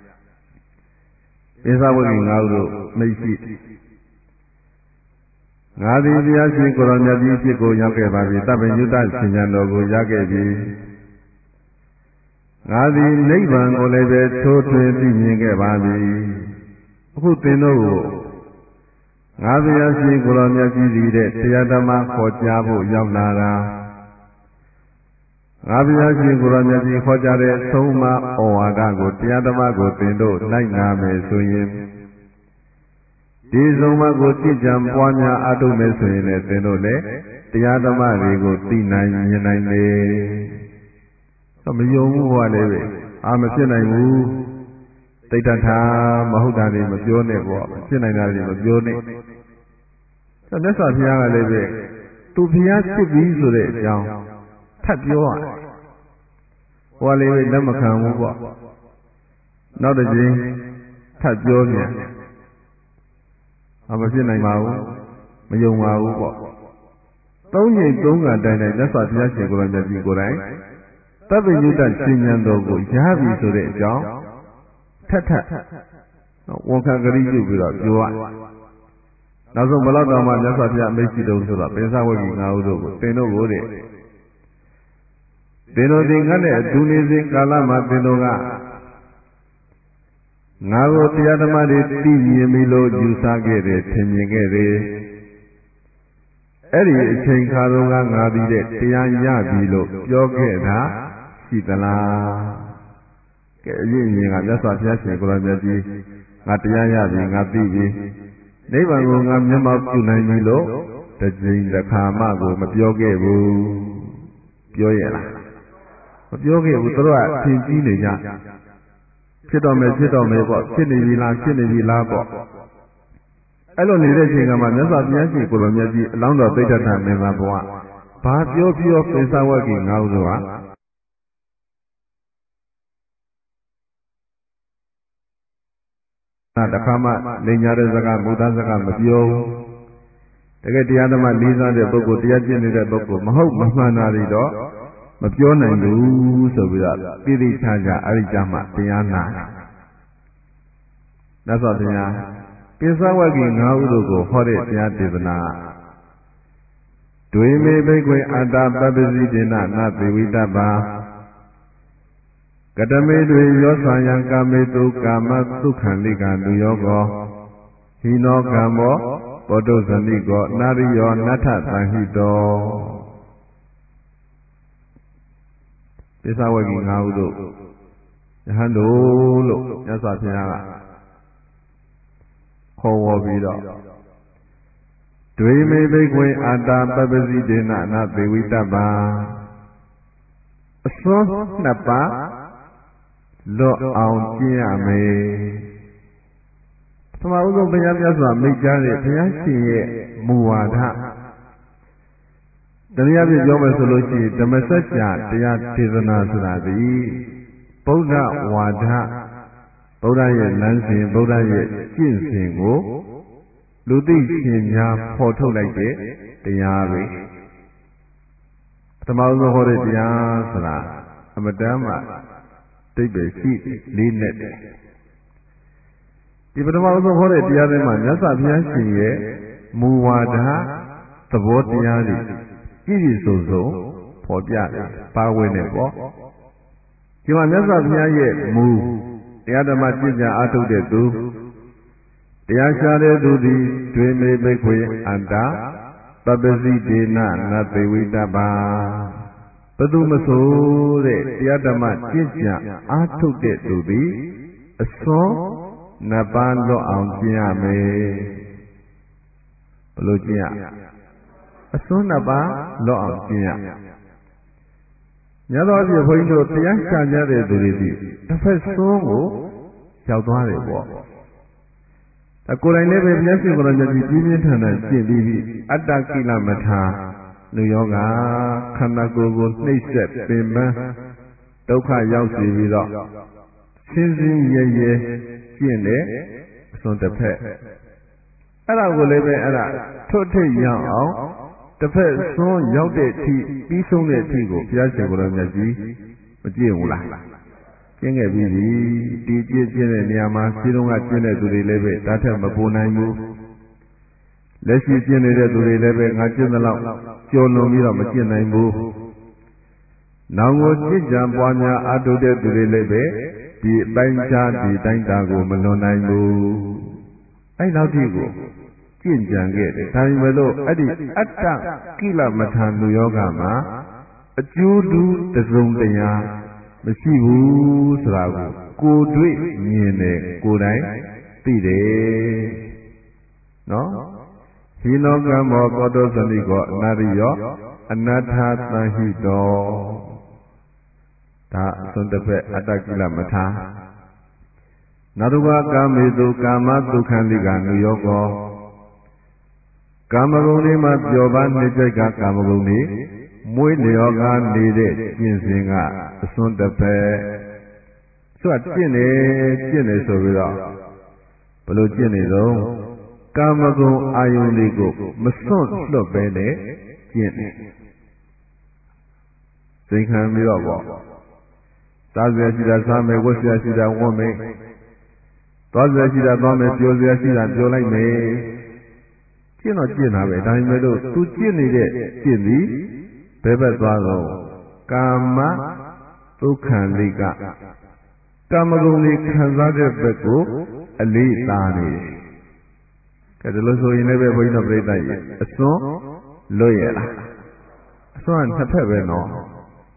ပိဿဝဂ္ဂီငါးဦးတို့မိတ်ရှိငါသည်ဘုရားရှင်ကိုယ်တော်မြတ်ကြီးဖြစ်ကိုရောက်ခဲ့ပါပြီတပ္ပညုတရှင်ဉာဏ်တော်ကိုရခဲ့ပြီငါသည်နိဗ္ဗာန်ကိုလည်းပဲထိုးထွင်းသိမြင်ခဲ့ပါပြီအခုသင်တို့ကိုငါဘုရားရှင်ကိုယ်တော်မြတ်ကြီးသည်တဲ့တရားဓမ္မခေါ်ကြားဖို့ရောက်လာတာငါဘုရားရှင်ကိုယ်တော်မြတ်ကြီးခေါ်ကြားတဲ့သုံးမဩဝါဒကိုတရားဓမ္မကိုသင်တို့လိုက်နာမယ်ဆိုရင်ဒီသုံးမကိုကြည်ကြံပွားများအားထုတ်မယ်ဆိုရင်လည်းသင်တို့လည်းတရားဓမ္မတွေကိုသိနိုင်မြင်နိုင်တယ်တော့မယုံဘူးဟောလည်းပဲအာမဖြစ်နိုင်ဘူးတိဋ္ဌထာမဟုတ်တာတွေမပြောနဲ့ပေါ့ဖြစ်နိုင်တာတွေမပြောနဲ့ဆိုမြတ်စွာဘုရားကလည်းပဲသူဘုရားဖြစ်ပြီးဆိုတဲ့အကြောင်းထပ်ပြောရတယ်ဟောလည်းပဲလက်မခံဘူးပေါ့နောက်တစ်ချိန်ထပ်ပြောပြန်အာမဖြစ်နိုင်ပါဘူးမယုံပါဘူးပေါ့သုံးချိန်သုံးကတိုင်တိုင်မြတ်စွာဘုရားရှင်ကိုယ်တော်မြတ်ကြီးကိုယ်တိုင်တပ္ပညုတရှင်ဉာဏ်တော်ကိုရပြီဆိုတဲ့အကြောင်းထပ်ထပ်ဝန်ခံကြရိပြုပြီးတော့ပြောရနောက်ဆုံးဘလောက်တော်မှမြတ်စွာဘုရားအမိန့်ရှိတော်ဆိုတော့ပိဿဝဂ္ဂီငါးဦးတို့ကိုသင်တို့ကိုတဲ့သင်တို့ဒီကနဲ့အတူနေစဉ်ကာလမှာသင်တို့ကငါကိုတရားဓမ္မတွေသိမြင်ပြီလို့ယူဆခဲ့တယ်ထင်မြင်ခဲ့တယ်အဲ့ဒီအချိန်ခါတုန်းကငါပြီးတဲ့တရားရပြီလို့ပြောခဲ့တာစရှိသလားကဲအရင်ရင်ကမြတ်စွာဘုရားရှင်ကိုရောမြတ်ကြီးငါတရားရပြီငါသိပြီနိဗ္ဗာန်ကိုငါမျက်မှောက်ပြုနိုင်ပြီလို့တစ်ကြိမ်တစ်ခါမှကိုမပြောခဲ့ဘူးပြောရလားမပြောခဲ့ဘူးသူတို့ကထင်ကြီးနေကြဖြစ်တော်မယ်ဖြစ်တော်မယ်ပေါ့ဖြစ်နေပြီလားဖြစ်နေပြီလားပေါ့အဲ့လိုနေတဲ့ချိန်ကမှမြတ်စွာဘုရားရှင်ကိုရောမြတ်ကြီးအလောင်းတော်သိတ္တမင်းသားဘုရားဘာပြောပြောပိဿဝဂ္ဂိငါးဦးတို့ဟာနာတခါမှလိန်ညာတဲ့စကားမူသားစကားမပြောဘူးတကယ်တရားဓမ္မလေးစားတဲ့ပုဂ္ဂိုလ်တရားကျင့်နေတဲ့ပုဂ္ဂိုလ်မဟုတ်မမှန်တာတွေတော့မပြောနိုင်ဘူးဆိုပြီးတော့တိတိကျကျအဲ့ဒီကြမှာတရားနာတယ်။ဒါဆိုတရားပိဿဝဂ္ဂိငါးဦးတို့ကိုဟောတဲ့တရားဒေသနာဒွေမေဘိက္ခွေအတ္တပပ္ပစီတေနနသေဝိတ္တပါကတမေတွေရောဆာယံကာမေတုကာမသုခံလိကလူယောကောဟိနောကံမောပောတုဇဏိကောနာရိယောနထသံဟိတောပိဿဝဂ္ဂိငါးဦးတို့ယဟန်တို့လို့မြတ်စွာဘုရားကခေါ်ဝေါ်ပြီးတော့ဒွေမေဘိက္ခွေအတ္တပပ္ပစီတေနနသေဝိတ္တပါအစွန်းနှစ်ပါးလွတ်အောင်ကျင့်ရမယ်ပထမဦးဆုံးဘုရားမြတ်စွာမိန့်ကြားတဲ့ဘုရားရှင်ရဲ့မူဝါဒတရားပြပြောမယ်ဆိုလို့ရှိရင်ဓမ္မစကြာတရားဒေသနာဆိုတာဒီဗုဒ္ဓဝါဒဗုဒ္ဓရဲ့လမ်းစဉ်ဗုဒ္ဓရဲ့ကျင့်စဉ်ကိုလူသိရှင်များဖော်ထုတ်လိုက်တဲ့တရားပဲပထမဆုံးဟောတဲ့တရားဆိုတာအမတန်မှတိတ်ပဲရှိလေးနဲ့တယ်ဒီပထမဆုံးဟောတဲ့တရားတွေမှာမြတ်စွာဘုရားရှင်ရဲ့မူဝါဒသဘောတရားတွေကြည့်ကြည့်စုံစုံဖော်ပြတယ်ပါဝင်တယ်ပေါ့ဒီမှာမြတ်စွာဘုရားရဲ့မူတရားဓမ္မကျင့်ကြံအားထုတ်တဲ့သူတရားရှားတဲ့သူသည်ဒွေမေဘိက္ခွေအန္တာပပ္ပစီဒေနနသေဝိတ္တပါဘသူမဆိုတဲ့တရားဓမ္မကျင့်ကြံအားထုတ်တဲ့သူသည်အစွန်းနှစ်ပါးလွတ်အောင်ကျင့်ရမယ်ဘယ်လိုကျင့်ရအစွန်းနှစ်ပါးလွတ်အောင်ကျင့်ရညသောအဖြစ်ဘုန်းကြီးတို့တရားရှာကြတဲ့သူတွေသည်တစ်ဖက်စွန်းကိုရောက်သွားတယ်ပေါ့အကိုယ်တိုင်လည်းပဲဘုရားရှင်ကိုယ်တော်မြတ်ကြီးပြင်းပြင်းထန်ထန်ကျင့်ပြီးပြီအတ္တကိလမထာလူယောဂခန္ဓာကိုယ်ကိုနှိပ်စက်ပင်ပန်းဒုက္ခရောက်စေပြီးတော့ရှင်းရှင်းရဲရဲကျင့်တဲ့အစွန်းတစ်ဖက်အဲ့ဒါကိုလည်းပဲအဲ့ဒါထွတ်ထိပ်ရအောင်တစ်ဖက်စွန်းရောက်တဲ့အထိပြီးဆုံးတဲ့အထိကိုဘုရားရှင်ကိုယ်တော်မြတ်ကြီးမကျင့်ဘူးလားကျင့်ခဲ့ပြီးပြီဒီကျင့်ကျင့်တဲ့နေရာမှာရှင်းတော့ကကျင့်တဲ့သူတွေလည်းပဲတားထက်မပိုနိုင်ဘူးလက်ရှိကျင့်နေတဲ့သူတွေလည်းပဲငါကျင့်သလောက်ကျော်လွန်ပြီးတော့မကျင့်နိုင်ဘူးနောင်ကိုကျင့်ကြံပွားများအားထုတ်တဲ့သူတွေလည်းပဲဒီအပိုင်းခြားဒီတိုင်းတာကိုမလွန်နိုင်ဘူးအဲ့လောက်ထိကိုကျင့်ကြံခဲ့တယ်ဒါပေမဲ့လို့အဲ့ဒီအတ္တကိလမထာနုယောဂမှာအကျိုးတူတစုံတရာမရှိဘူးဆိုတာကိုကိုယ်တွေ့မြင်တယ်ကိုယ်တိုင်သိတယ်နော်ဟိနောကံမောကောတောသတိကောအနာရိယောအနတ္ထသံဟိတောဒါအစွန်းတစ်ဖက်အတ္တကိလမထာနောက်တစ်ပါးကာမေတုကာမဒုက္ခန္တိကနုယောကောကာမဂုဏ်တွေမှာပျော်ပါနှိမ့်ကြိုက်ကကာမဂုဏ်တွေမွေးလျော်ကားနေတဲ့ကျင့်စဉ်ကအစွန်းတစ်ဖက်ဆိုတော့ကျင့်တယ်ကျင့်တယ်ဆိုပြီးတော့ဘယ်လိုကျင့်နေတော့ကာမဂုဏ်အာယုန်တွေကိုမစွန့်လွတ်ပဲနဲ့ကျင့်တယ်စိတ်ခံပြီးတော့ပေါ့စားစရာရှိတာစားမယ်ဝတ်စရာရှိတာဝတ်မယ်သွားစရာရှိတာသွားမယ်ပြောစရာရှိတာပြောလိုက်မယ်ကျင့်တော့ကျင့်တာပဲဒါပေမဲ့လို့သူကျင့်နေတဲ့ကျင့်သည်ဘယ်ဘက်သွားတော့ကာမဒုက္ခလိကကာမဂုဏ်တွေခံစားတဲ့ဘက်ကိုအလေးထားနေတယ်ကဲဒါလို့ဆိုရင်လည်းပဲဘုန်းကြီးတို့ပြိဿရဲ့အစွန်းလွတ်ရလားအစွန်းကနှစ်ဖက်ပဲနော်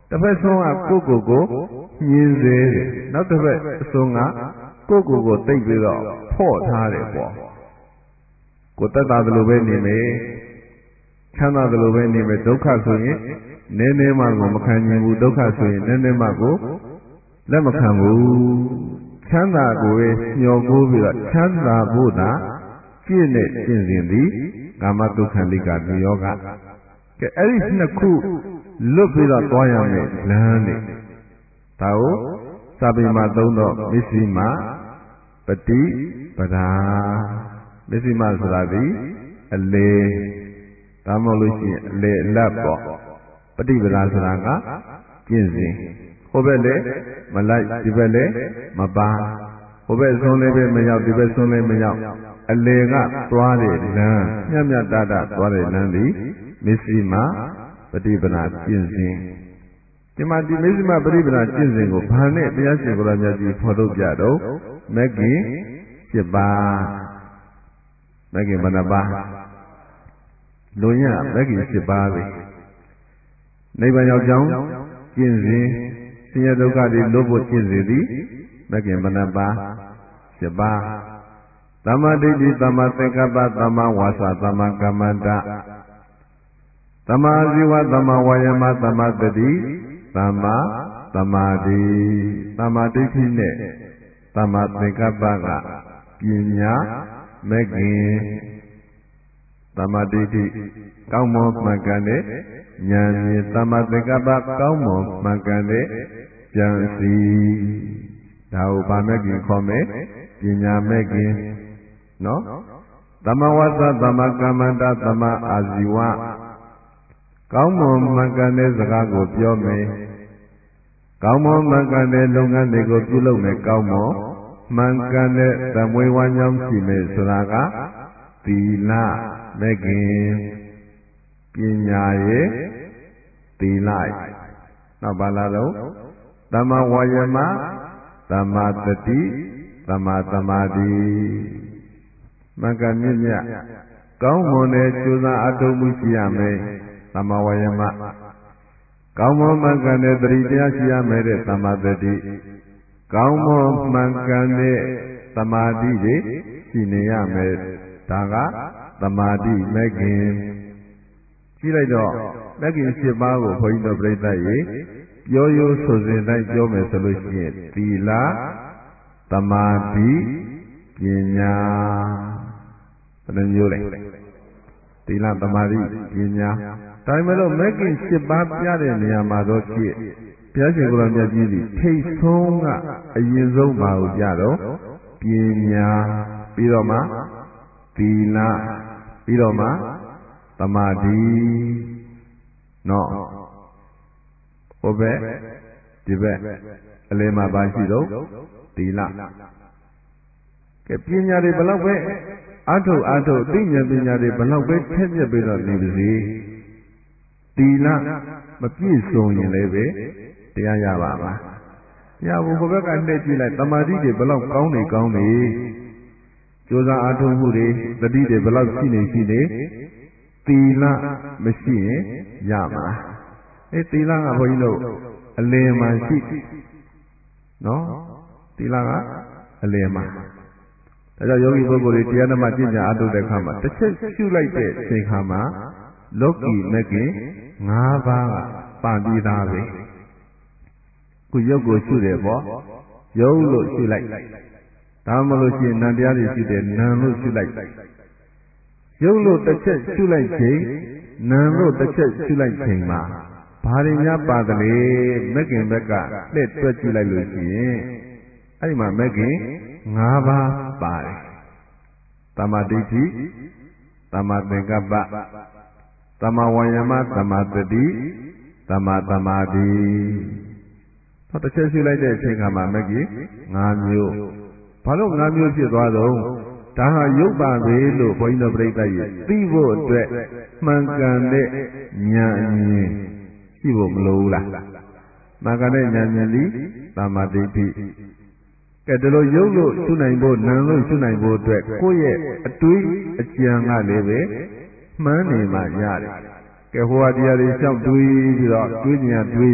တစ်ဖက်ဆုံးကကိုကိုကိုညင်စေတယ်နောက်တစ်ဖက်အဆုံးကကိုကိုကိုတိတ်ပြီးတော့ဖော့ထားတယ်ပေါ့ကိုတက်တာသလိုပဲနေမယ်ချမ်းသာသလိုပဲနေမယ်ဒုက္ခဆိုရင်နည်းနည်းမှကိုမခံနိုင်ဘူးဒုက္ခဆိုရင်နည်းနည်းမှကိုလက်မခံဘူးချမ်းသာကိုပဲညှော်ကိုးပြီးတော့ချမ်းသာဖို့သာကျင့်တဲ့ကျင့်စဉ်သည်ကာမတုခန္တိကနိယောဂကဲအဲ့ဒီနှစ်ခုလွတ်ပြီးတော့သွားရမယ်လမ်းနေဒါကိုစာပေမှာသုံးတော့မစ္စည်းမပฏิပဒါမစ္စည်းမဆိုတာဒီအလေဒါမှမဟုတ်လို့ရှိရင်အလေအလတ်ပေါ့ပฏิပဒါဆိုတာကကျင့်စဉ်ဟိုဘက်လည်းမလိုက်ဒီဘက်လည်းမပါဟိုဘက်ဆုံးလည်းပဲမရောက်ဒီဘက်ဆုံးလည်းမရောက်အလေကသွားတဲ့လမ်းမြတ်မြတ်တတသွားတဲ့လမ်းဒီမစ္စည်းမပฏิပဒါကျင့်စဉ်ဒီမှာဒီမစ္စည်းမပฏิပဒါကျင့်စဉ်ကိုဘာနဲ့ဘုရားရှင်ကိုယ်တော်မြတ်ကြီးဖော်ထုတ်ပြတော့မဂ္ဂင်၈ပါးမဂ္ဂင်ဘယ်နှပါးလွန်ရမဂ္ဂင်၈ပါးပဲနိဗ္ဗာန်ရောက်ကြောင်းကျင့်စဉ်ဆင်းရဲဒုက္ခတွေလွတ်ဖို့ကျင့်စဉ်သည်မဂ္ဂင်ဘယ်နှပါး၈ပါးသမ္မာဒိဋ္ဌိသမ္မာသင်္ကပ္ပသမ္မာဝါစာသမ္မာကမ္မန္တသမ္မာဇီဝသမ္မာဝါယာမသမ္မာတတိသမ္မာသမာဓိသမ္မာဒိဋ္ဌိနဲ့သမ္မာသင်္ကပ္ပကပညာမဂ္ဂင်သမ္မာဒိဋ္ဌိကောင်းမွန်မှန်ကန်တဲ့ဉာဏ်မြင်သမ္မာသင်္ကပ္ပကောင်းမွန်မှန်ကန်တဲ့ဉာဏ်စီဒါကိုဗာမဂ္ဂင်ခေါ်မယ်ပညာမဂ္ဂင်နော်သမ္မာဝါစာသမ္မာကမ္မန္တသမ္မာအာဇီဝကောင်းမွန်မှန်ကန်တဲ့စကားကိုပြောမယ်ကောင်းမွန်မှန်ကန်တဲ့လုပ်ငန်းတွေကိုပြုလုပ်မယ်ကောင်းမွန်မှန်ကန်တဲ့သမွေဝါကြောင်းရှိမယ်ဆိုတာကသီလမဂ္ဂင်ပညာရဲ့သီလနောက်ပါလာတော့သမ္မာဝါယာမသမ္မာတတိသမ္မာသမာဓိမှန်ကန်မြင့်မြတ်ကောင်းမွန်တဲ့ကြိုးစားအထောက်မှုရှိရမယ်သမ္မာဝါယာမကောင်းမွန်မှန်ကန်တဲ့သတိတရားရှိရမယ်တဲ့သမ္မာတတိကောင်းမွန်မှန်ကန်တဲ့သမာဓိတွေရှိနေရမယ်ဒါကသမာဓိမဂ္ဂင်ကြည့်လိုက်တော့မဂ္ဂင်၈ပါးကိုဘုန်းကြီးတို့ပြိဿရေပြောရိုးဆိုစဉ်တိုင်းပြောမယ်ဆိုလို့ရှိရင်သီလသမာဓိပညာဘယ်လိုမျိုးလဲသီလသမာဓိပညာဒါပေမဲ့လို့မဂ္ဂင်၈ပါးပြတဲ့နေရာမှာတော့ဖြစ်ဘုရားရှင်ကိုယ်တော်မြတ်ကြီးသည်ထိတ်ဆုံးကအရင်ဆုံးပါကိုပြတော့ပညာပြီးတော့မှသီလပြီးတော့မှသမာဓိနော်ဟိုဘက်ဒီဘက်အလယ်မှာပါရှိတော့သီလကဲပညာတွေဘယ်လောက်ပဲအထုအထုသိဉာဏ်ပညာတွေဘယ်လောက်ပဲထက်မြက်ပြီးတော့နေပါစေသီလမပြည့်စုံရင်လည်းပဲတရားရပါမှာရဘူးဟိုဘက်ကလှည့်ကြည့်လိုက်သမာဓိတွေဘယ်လောက်ကောင်းနေကောင်းနေကြိုးစားအားထုတ်မှုတွေတတိတွေဘယ်လောက်ရှိနေရှိနေသီလမရှိရင်ရမှာအဲသီလကဘုန်းကြီးတို့အလယ်မှာရှိနော်သီလကအလယ်မှာဒါကြောင့်ယောဂီပုဂ္ဂိုလ်တွေတရားဓမ္မကျင့်ကြံအားထုတ်တဲ့အခါမှာတစ်ချက်ရှုလိုက်တဲ့အချိန်ခါမှာလောကီမဂ္ဂင်၅ပါးကပါပြီးသားပဲခုရုပ်ကိုရှုတယ်ပေါ့ရုပ်လို့ရှုလိုက်ဒါမှမဟုတ်ရှင်နံတရားတွေရှုတယ်နံလို့ရှုလိုက်ရုပ်လို့တစ်ချက်ရှုလိုက်ချိန်နံလို့တစ်ချက်ရှုလိုက်ချိန်မှာဘာတွေများပါတယ်လဲမဂ္ဂင်ဘက်ကလှည့်တွက်ကြည့်လိုက်လို့ရှိရင်အဲ့ဒီမှာမဂ္ဂင်၅ပါးပါတယ်သမ္မာဒိဋ္ဌိသမ္မာသင်္ကပ္ပသမ္မာဝါယာမသမ္မာတတိသမ္မာသမာဓိဟောတစ်ချက်ရှုလိုက်တဲ့အချိန်ကမှမဂ္ဂင်၅မျိုးဘာလို့၅မျိုးဖြစ်သွားတော့ဒါဟာရုပ်ပါပဲလို့ဘုန်းကြီးတို့ပြိဿရဲ့သိဖို့အတွက်မှန်ကန်တဲ့ဉာဏ်အမြင်ရှိဖို့မလိုဘူးလားမှန်ကန်တဲ့ဉာဏ်မြင်သည်သမ္မာဒိဋ္ဌိကဲဒါလိုရုပ်လို့ရှုနိုင်ဖို့နာမ်လို့ရှုနိုင်ဖို့အတွက်ကိုယ့်ရဲ့အတွေးအကြံကလည်းပဲမှန်းနေမှရတယ်ကဲဟိုဟာတရားတွေလျှောက်တွေးပြီးတော့တွေးဉာဏ်တွေး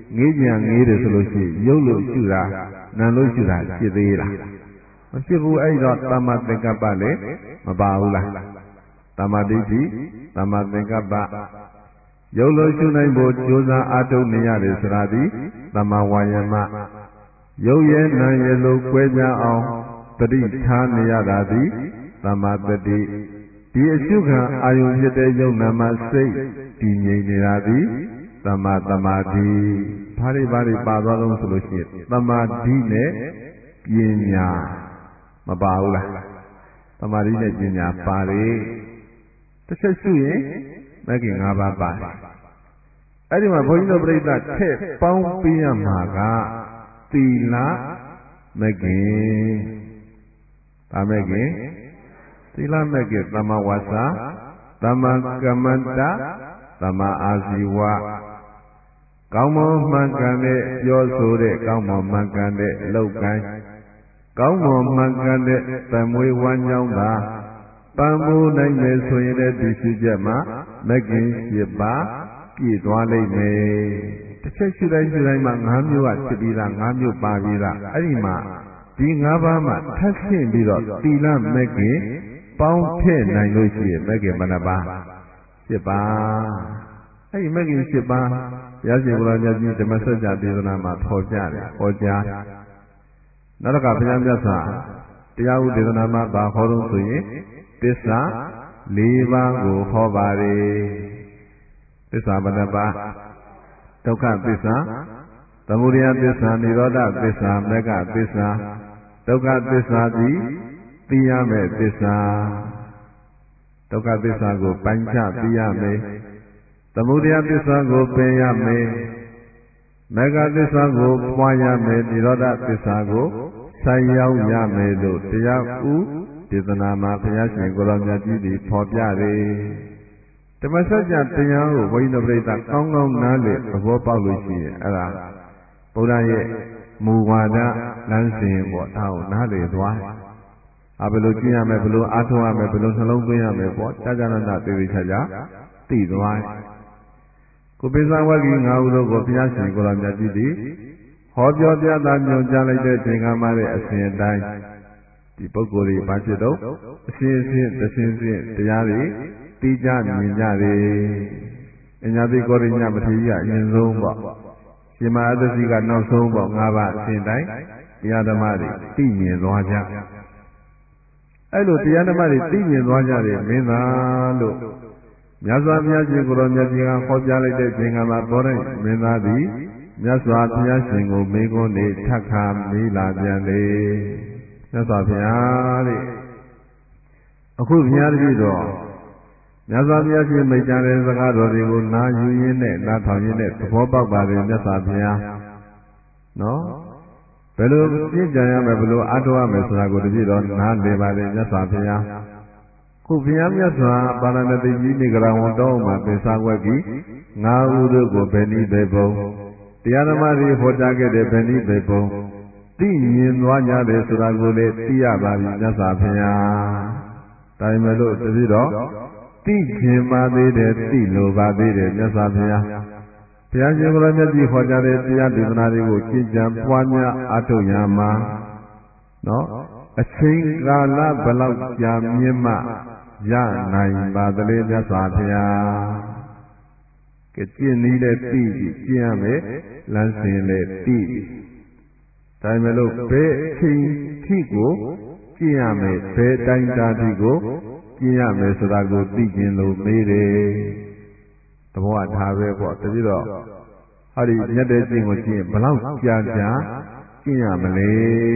ငေးကြံငေးတယ်ဆိုလို့ရှိရင်ရုပ်လို့ရှုတာနာလို့ရှုတာဖြစ်သေးလားမဖြစ်ဘူးအဲ့တော့သမ္မာသင်္ကပ္ပလည်းမပါဘူးလားသမ္မာဒိဋ္ဌိသမ္မာသင်္ကပ္ပရုပ်လို့ရှုနိုင်ဖို့ကြိုးစားအားထုတ်နေရတယ်ဆိုတာဒီသမ္မာဝါယမရုပ်ရဲ့နာရဲ့လို့ကွဲပြားအောင်တတိထားနေရတာဒီသမ္မာတတိဒီအရှုခံအာယုဖြစ်တဲ့ယုံနာမှာစိတ်တည်ငြိမ်နေတာဒီသမ္မာသမာဓိဘာတွေဘာတွေပါသွားလို့ဆိုလို့ရှိရင်သမာဓိနဲ့ပညာမပါဘူးလားသမာဓိနဲ့ပညာပါတယ်တစ်ချက်ရှုရင်မဂ္ဂင်၅ပါးပါတယ်အဲ့ဒီမှာဘုန်းကြီးတို့ပြိဿထည့်ပေါင်းပေးရမှာကသီလမဂ္ဂင်ဒါမဂ္ဂင်သီလမဂ္ဂင်သမ္မာဝါစာသမ္မာကမ္မန္တသမ္မာအာဇီဝကောင်းမွန်မှန်ကန်တဲ့ပြောဆိုတဲ့ကောင်းမွန်မှန်ကန်တဲ့အလုပ်ကိုင်းကောင်းမွန်မှန်ကန်တဲ့သမွေဝမ်းကြောင်းသာပံမိုးနိုင်မယ်ဆိုရင်လည်းဒီရှိချက်မှာမဂ္ဂင်၈ပါးပြည့်သွားလိမ့်မယ်တစ်ချက်ရှိတိုင်းရှိတိုင်းမှာ၅မျိုးကဖြစ်ပြီးသား၅မျိုးပါပြီးသားအဲ့ဒီမှာဒီ၅ပါးမှာထပ်ဆင့်ပြီးတော့သီလမဂ္ဂင်ပေါင်းထည့်နိုင်လို့ရှိရင်မဂ္ဂင်ဘယ်နှပါး၈ပါးအဲ့ဒီမဂ္ဂင်၈ပါးဘုရားရှင်ဘုရားမြတ်ကြီးဓမ္မစကြာဒေသနာမှာဖော်ပြတယ်ဟောကြားနောက်တစ်ခါဘုရားမြတ်စွာတရားဥဒေသနာမှာဗာဟောလို့ဆိုရင်သစ္စာ၄ပါးကိုဟောပါတယ်သစ္စာဘယ်နှပါးဒုက္ခသစ္စာသမုဒယသစ္စာនិရောဓသစ္စာမဂ္ဂသစ္စာဒုက္ခသစ္စာသည်သိရမယ့်သစ္စာဒုက္ခသစ္စာကိုပိုင်းခြားသိရမယ်သမုဒယသစ္စာကိုပယ်ရမယ်မဂ္ဂသစ္စာကိုပွားရမယ်និရောဓသစ္စာကိုဆိုင်ရောက်ရမယ်လို့တရားဥဒေသနာမှာဘုရားရှင်ကိုရောမြတ်ကြီးသည်ဖော်ပြတယ်ဓမ္မစကြာတရားကိုဘုန်းကြီးတို့ပြိဿကောင်းကောင်းနားလည်သဘောပေါက်လို့ရှိရင်အဲ့ဒါဘုရားရဲ့မူဝါဒလမ်းစဉ်ပေါ့ဒါကိုနားလည်သွားတယ်။အဘယ်လိုကျင့်ရမယ်ဘယ်လိုအားထုတ်ရမယ်ဘယ်လိုနှလုံးသွင်းရမယ်ပေါ့ကြာကြာနာနာသိသိချာချာသိသွားတယ်။ကိုပိဿဝဂ္ဂီ၅ဦးတို့ကိုဘုရားရှင်ကိုရောမြတ်ကြီးသည်ဟောပြောပြတာညွှန်ကြားလိုက်တဲ့အချိန်ကမှတဲ့အစဉ်အတိုင်းဒီပုဂ္ဂိုလ်တွေဘာဖြစ်တော့အစဉ်အစဉ်တစ်စဉ်စဉ်တရားတွေသိကြမြင်ကြတယ်။အညာတိကောရိညမထေရကြီးကအရင်ဆုံးပေါ့ရှင်မအသတိကနောက်ဆုံးပေါ့၅ပါးအစဉ်တိုင်းတရားဓမ္မတွေသိမြင်သွားကြအဲ့လိုတရားဓမ္မတွေသိမြင်သွားကြတယ်မင်းသားလို့မြတ်စွာဘုရားရှင်ကိုရောမြတ်ကြီးကဟောကြားလိုက်တဲ့ချိန်ကမှာပေါ်တဲ့မင်းသားသည်မြတ်စွာဘုရားရှင်ကိုမေးခွန်းနေထပ်ခါမေးလာပြန်လေမြတ်စွာဘုရားတဲ့အခုဘုရားတပည့်တော်မြတ်စွာဘုရားရှင်မိတ်ကြတဲ့စကားတော်တွေကိုနားယူရင်းနဲ့နားထောင်ရင်းနဲ့သဘောပေါက်ပါတယ်မြတ်စွာဘုရားနော်ဘယ်လိုပြည့်ကြံရမယ်ဘယ်လိုအားထုတ်ရမယ်ဆိုတာကိုတပည့်တော်နားလည်ပါတယ်မြတ်စွာဘုရားခုဘုရားမြတ်စွာပါရဏတိကြီးနေကြရဝန်တော်မှာသင်္စားွက်ကြီးငါးဦးတို့ကိုဘယ်နည်းပဲပုံတရားဓမ္မတွေဟောကြားခဲ့တဲ့ဘယ်နည်းပဲပုံသိမြင်သွားကြတယ်ဆိုတာကိုလည်းသိရပါပြီမြတ်စွာဘုရားဒါပေမဲ့လို့တပည့်တော်သိခြင်းပါသေးတယ်သိလိုပါသေးတယ်မြတ်စွာဘုရားဘုရားရှင်ကိုယ်တော်မြတ်ကြီးဟောကြားတဲ့တရားဒေသနာတွေကိုကျင့်ကြံပွားများအားထုတ်ရမှာနော်အချိန်ကာလဘယ်လောက်ကြာမြင့်မှရနိုင်ပါသလဲမြတ်စွာဘုရားကဲကျင့်နည်းလည်းသိပြီကျင့်ရမယ်လမ်းစဉ်လည်းသိပြီဒါပေမဲ့လို့ဘယ်အချိန်ထိကိုကျင့်ရမယ်ဘယ်တိုင်းတာထိကိုကျင့်ရမယ်ဆိုတာကိုသိခြင်းလို့မေးတယ်သဘောထားပဲပေါ့တတိတော့ဟောဒီမြတ်တဲ့ကျင့်ကိုကျင့်ဘယ်လောက်ကြာကြာကျင့်ရမလဲ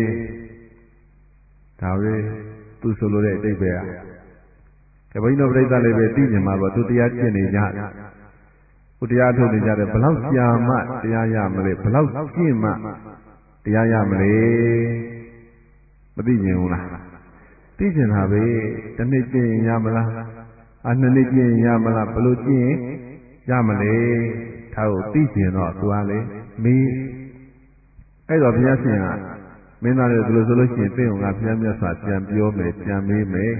ဒါပဲသူဆိုလိုတဲ့အတိတ်ပဲอ่ะကဲဘုန်းကြီးတို့ပြိဿလည်းပဲသိကျင်မှာပေါ့သူတရားကျင့်နေကြတယ်ခုတရားထုတ်နေကြတယ်ဘယ်လောက်ကြာမှတရားရမလဲဘယ်လောက်ကျင့်မှတရားရမလဲမသိကျင်ဘူးလားသိကျင်တာပဲတစ်နှစ်ကျင့်ရမလားအနှစ်နှစ်ကျင့်ရမလားဘယ်လိုကျင့်ရမလဲဒါကိုသိကျင်တော့သူကလေမေးအဲ့တော့ဘုရားရှင်ကမင်းသားတွေဒီလိုဆိုလို့ရှိရင်သိအောင်ကဘုရားမြတ်စွာပြန်ပြောမယ်ပြန်မေးမယ်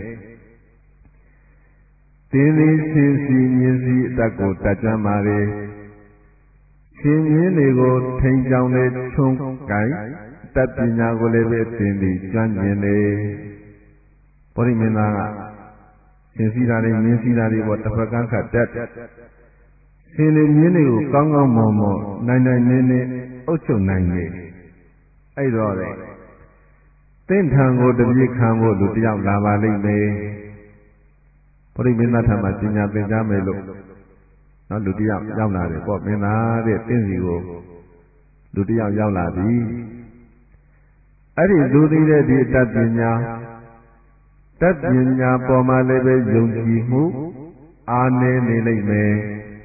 တင်းလေးစင်စီမြင်စီအတတ်ကိုတတ်ကြမ်းပါလေရှင်မြင်းတွေကိုထိန်ကြောင်နဲ့ချုံကိုင်တတ်ပညာကိုလည်းပဲသင်သည်ကျွမ်းကျင်တယ်ဗောဓိမင်းသားကရှင်စည်းတာတွေမြင်းစည်းတာတွေပေါ့တစ်ဖက်ကန်းခတ်တတ်ရှင်တွေမြင်းတွေကိုကောင်းကောင်းမွန်မွန်နိုင်နိုင်နေနေအုပ်ချုပ်နိုင်နေအဲ့တော့လေသင်္ထံကိုတပြည့်ခံဖို့လူတယောက်လာပါလိမ့်မယ်ဗောဓိမင်းသားထံမှာပညာသင်ကြားမယ်လို့နော်လူတယောက်ရောက်လာတယ်ပေါ့မင်းသားတဲ့သင်စီကိုလူတယောက်ရောက်လာပြီအဲ့ဒီလူသိတဲ့ဒီတတ်ပညာတတ်ပညာပေါ်မှာလည်းပဲယုံကြည်မှုအားနည်းနေလိမ့်မယ်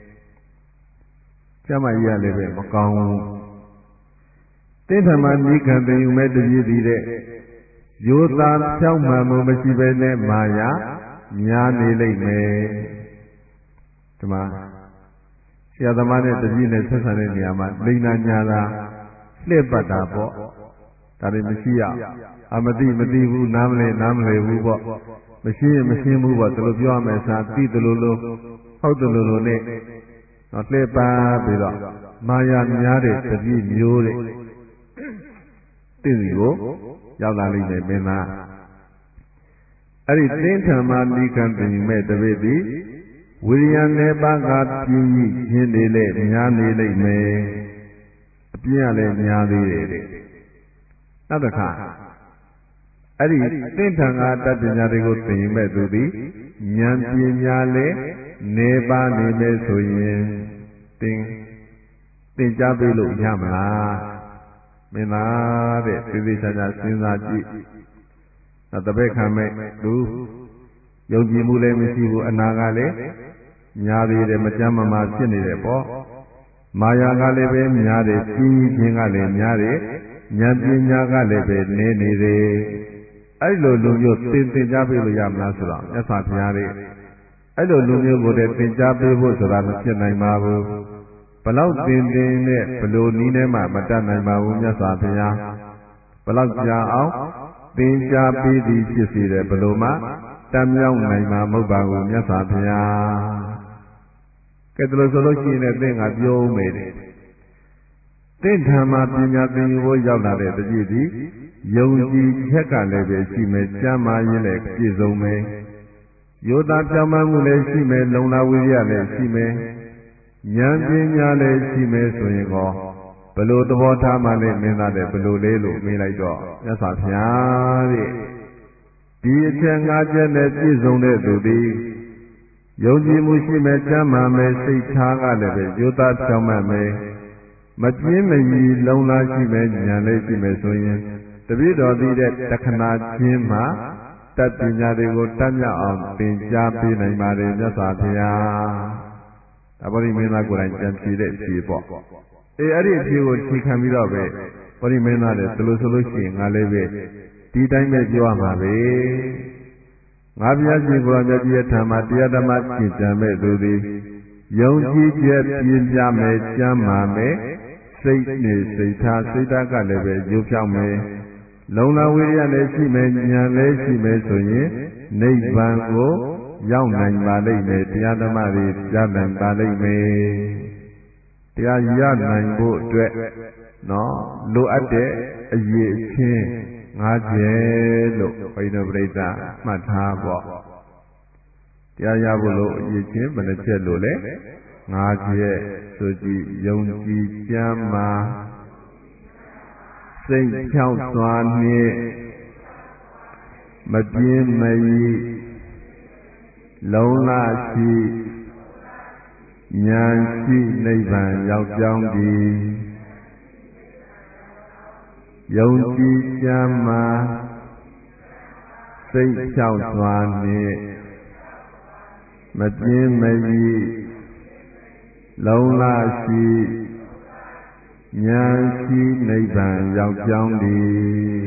ကျမကြီးကလည်းပဲမကောင်းဘူးသင်္ထမနိခံသင်ယူမဲ့တည်းသည်တဲ့ယောသာဖြောင်းမှန်မှုမရှိဘဲနဲ့မာယာများနေလိမ့်မယ်ဒီမှာဆရာသမားနဲ့တပည့်နဲ့ဆက်ဆံတဲ့နေရာမှာလိန်နာညာတာလှည့်ပတ်တာပေါ့ဒါတွေမရှိရအမသိမသိဘူးနားမလဲနားမလဲဘူးပေါ့မရှိရင်မရှင်းဘူးပေါ့ဒီလိုပြောရမယ်စာသိတယ်လို့လို့ဟုတ်တယ်လို့လို့နဲ့တော့လှည့်ပတ်ပြီးတော့မာယာများတဲ့တပည့်မျိုးတဲ့သိစီကိုရောက်လာလိမ့်မယ်မင်းသားအဲ့ဒီသင်္ထမနိခံသင်ယူမဲ့တပည့်သည်ဝိရိယနဲ့ပါကပြင်းကြီးခြင်းတွေလည်းများနေလိမ့်မယ်အပြင်းကလည်းများသေးတယ်တဲ့နောက်တစ်ခါအဲ့ဒီသင်္ထံကတတ်ပညာတွေကိုသင်ယူမဲ့သူသည်ဉာဏ်ပညာလည်းနေပါနေမယ်ဆိုရင်သင်သင်ကြားပေးလို့ရမလားမင်းသားတဲ့သေသေးချာချာစဉ်းစားကြည့်နောက်တပည့်ခံမဲ့သူယုံကြည်မှုလည်းမရှိဘူးအနာကလည်းများသေးတယ်မကြမ်းမမာဖြစ်နေတယ်ပေါ့မာယာကလည်းပဲများတယ်ပြင်းကြီးခြင်းကလည်းများတယ်ဉာဏ်ပညာကလည်းပဲနည်းနေတယ်အဲ့လိုလူမျိုးသင်သင်ကြားပေးလို့ရမလားဆိုတော့မြတ်စွာဘုရားရဲ့အဲ့လိုလူမျိုးကိုတည်းသင်ကြားပေးဖို့ဆိုတာမဖြစ်နိုင်ပါဘူးဘလောက်သင်သင်နဲ့ဘလို့နီးနဲ့မှမတတ်နိုင်ပါဘူးမြတ်စွာဘုရားဘလောက်ကြာအောင်သင်ကြားပေးသည်ဖြစ်စေတယ်ဘလို့မှတမ်းမြောက်နိုင်မှာမဟုတ်ပါဘူးမြတ်စွာဘုရားကဲဒါလို့ဆိုလို့ရှိရင်လည်းသင်ကပြောဦးမယ်တဲ့သင်္ဓမ္မပညာသင်ယူဖို့ရောက်လာတဲ့တပည့်သည်ယုံကြည်ချက်ကလည်းပဲရှိမယ်ကျမ်းမာရင်လည်းပြည့်စုံမယ်ယောသားပြောင်းမှမှုလည်းရှိမယ်လုံလဝိရိယလည်းရှိမယ်ဉာဏ်ပညာလည်းရှိမယ်ဆိုရင်ကောဘလို့သဘောထားမှလည်းမင်းသားတဲ့ဘလို့လေးလို့မေးလိုက်တော့မြတ်စွာဘုရားတဲ့ဒီအချက်၅ချက်နဲ့ပြည့်စုံတဲ့သူသည်ယုံကြည်မှုရှိမယ်ကျမ်းမာမယ်စိတ်ထားကလည်းပဲယောသားပြောင်းမှမယ်မပြင်းမရည်လုံလားရှိမယ်ဉာဏ်လည်းရှိမယ်ဆိုရင်တပည့်တော်သည်တဲ့တခဏချင်းမှတတ်ပညာတွေကိုတတ်မြောက်အောင်သင်ကြားပေးနိုင်ပါတယ်မြတ်စွာဘုရားဒါဗောဓိမင်းသားကိုယ်တိုင်ကြံဖြေတဲ့ဖြေပေါ့အေးအဲ့ဒီအဖြေကိုခြေခံပြီးတော့ပဲဗောဓိမင်းသားတဲ့ဒီလိုဆိုလို့ရှိရင်ငါလည်းပဲဒီတိုင်းပဲပြောရမှာပဲငါဘုရားရှင်ကိုယ်တော်မြတ်ကြီးရဲ့ထာမတရားဓမ္မကျင့်ကြံမဲ့သူသည်ယုံကြည်ချက်ပြင်းပြမယ်ကျမ်းမာမယ်စိတ်နဲ့စိတ်ထားစိတ်ဓာတ်ကလည်းပဲရုပ်ဖြောင်းမယ်လုံလဝိရိယလည်းရှိမယ်ဉာဏ်လည်းရှိမယ်ဆိုရင်နိဗ္ဗာန်ကိုရောက်နိုင်ပါလိမ့်မယ်တရားဓမ္မတွေကြားနိုင်ပါလိမ့်မယ်တရားရနိုင်ဖို့အတွက်နော်လိုအပ်တဲ့အရေးအချင်းငါးချက်လို့ဘုရားပရိသတ်မှတ်ထားပေါ့တရားရဖို့လို့အရေးချင်းဘယ်နှချက်လို့လဲငါးချက်ဆိုကြည့်ယုံကြည်ကြမ်းမာစိတ်ဖြောင့်စွာနှင့်မပြင်းမရည်လုံလရှိဉာဏ်ရှိနိဗ္ဗာန်ရောက်ကြောင်းသည်ယုံကြည်ကြမ်းမာစိတ်ဖြောင့်စွာနှင့်မပြင်းမရည်လုံလရှိဉာဏ်ရှိနိဗ္ဗာန်ရောက်ကြောင်းသည်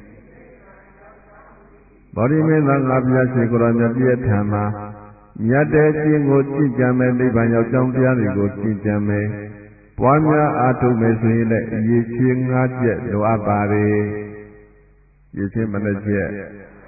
ဗောဓိမင်းသားငါဘုရားရှင်ကိုယ်တော်မြတ်ပြည့်ထံမှာမြတ်တဲ့ကျင့်ကိုကျင့်ကြံမဲ့နိဗ္ဗာန်ရောက်ကြောင်းတရားတွေကိုကျင့်ကြံမဲ့ပွားများအားထုတ်မယ်ဆိုရင်လည်းအရေးချင်း၅ချက်လိုအပ်ပါတယ်ရည်ချင်းမနှချက်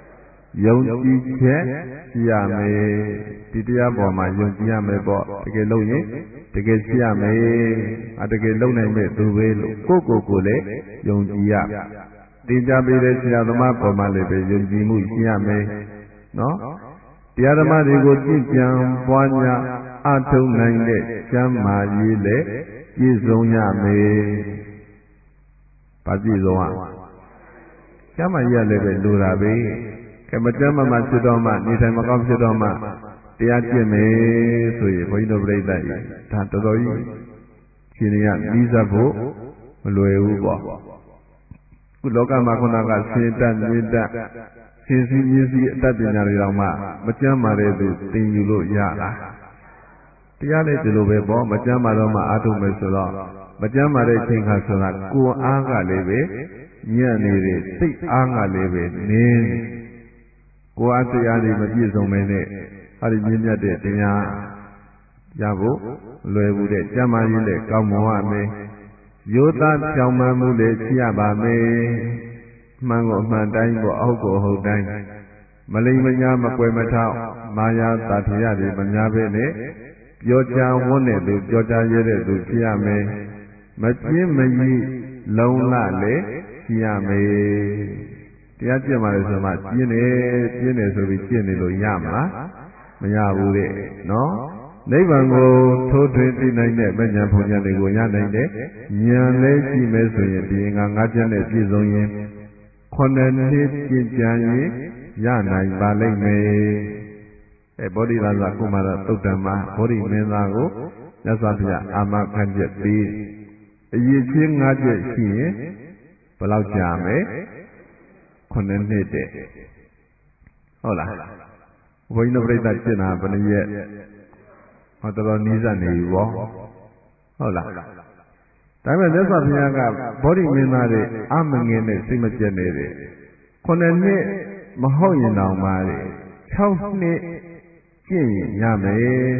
ယုံကြည်ချက်ရှိရမယ်ဒီတရားပေါ်မှာယုံကြည်ရမယ်ပေါ့တကယ်လို့ရင်တကယ်ရှိရမယ်အတကယ်လုံနိုင်မဲ့သူပဲလို့ကိုယ့်ကိုယ်ကိုလည်းယုံကြည်ရတင်ကြပေးတဲ့ဆရာသမားပေါ်မှာလည်းပဲယုံကြည်မှုရှိရမယ်နော်တရားဓမ္မတွေကိုကြင်ကြံပွားများအထုံနိုင်တဲ့ကျမ်းမာရေးလည်းပြည့်စုံရမယ်။ဘာပြည့်စုံอ่ะကျမ်းမာရေးလည်းပဲလိုတာပဲ။ကဲမကျမ်းမာမှဖြစ်တော့မှနေထိုင်မကောင်းဖြစ်တော့မှတရားကျင့်မယ်ဆိုရင်ဘုန်းကြီးတို့ပြိဿကြီးဒါတော်တော်ကြီးရှင်ရပြီးစပ်ဖို့မလွယ်ဘူးပေါ့။ခုလောကမှာခုနကဆင်းတတ်မြင့်တတ်ဆင်းစည်းမြင့်စည်းအတတ်ပညာတွေတော့မှမကျမ်းမာတဲ့သူသင်ယူလို့ရလားတရားလည်းဒီလိုပဲပေါ့မကျမ်းမာတော့မှအားထုတ်မယ်ဆိုတော့မကျမ်းမာတဲ့ချိန်ခါဆိုတာကိုယ်အားကလည်းပဲညံ့နေတဲ့စိတ်အားကလည်းပဲနင်းကိုယ်အားတရားတွေမပြည့်စုံမင်းနဲ့ဟာဒီမြင့်မြတ်တဲ့တရားရဖို့လွယ်ဘူးတဲ့ကျမ်းမာရေးလည်းကောင်းမွန်ရမယ်ရိုးသားဖြောင့်မတ်မှုလည်းရှိရပါမယ်မှန်ကိုအမှန်တိုင်းပေါ့အဟုတ်ကိုအဟုတ်တိုင်းမလိမ္မညာမကွယ်မထောက်မာယာတာထရတွေမများပဲနဲ့ပြောကြဝန်းတဲ့သူပြောကြရဲတဲ့သူဖြစ်ရမယ်မပြင်းမကြီးလုံလလည်းရှိရမယ်တရားကျင့်ပါလေဆိုမှပြင်းတယ်ပြင်းတယ်ဆိုပြီးကျင့်နေလို့ရမလားမရဘူးတဲ့နော်နိဗ္ဗာန်ကိုထိုးထွင်းသိနိုင်တဲ့မဉ္ဇဉ်ဘုံဉာဏ်တွေကိုရနိုင်တဲ့ဉာဏ်လည်းရှိမယ်ဆိုရင်ဒီငါငါးချက်နဲ့ပြည့်စုံရင်ခုနှစ်နှစ်ကျင့်ကြံရင်ရနိုင်ပါလိမ့်မယ်အဲဗောဓိသာသကုမာရသုတ်တံမှာဗောဓိမင်းသားကိုမြတ်စွာဘုရားအာမခံချက်ပေးအရေးချင်းငါးချက်ရှိရင်ဘယ်လောက်ကြာမလဲခုနှစ်နှစ်တဲ့ဟုတ်လားဘုန်းကြီးတို့ပြိဿကျင့်တာဘယ်နှရက်ဟောတော်တော်နီးစပ်နေပြီဗောဟုတ်လားဒါပေမဲ့မြတ်စွာဘုရားကဗောဓိမင်းသားတွေအမငင်နဲ့စိတ်မပြတ်နေတဲ့ခုနှစ်နှစ်မဟုတ်ရင်တောင်မှတဲ့၆နှစ်ကျင့်ရင်ရမယ်ဘယ်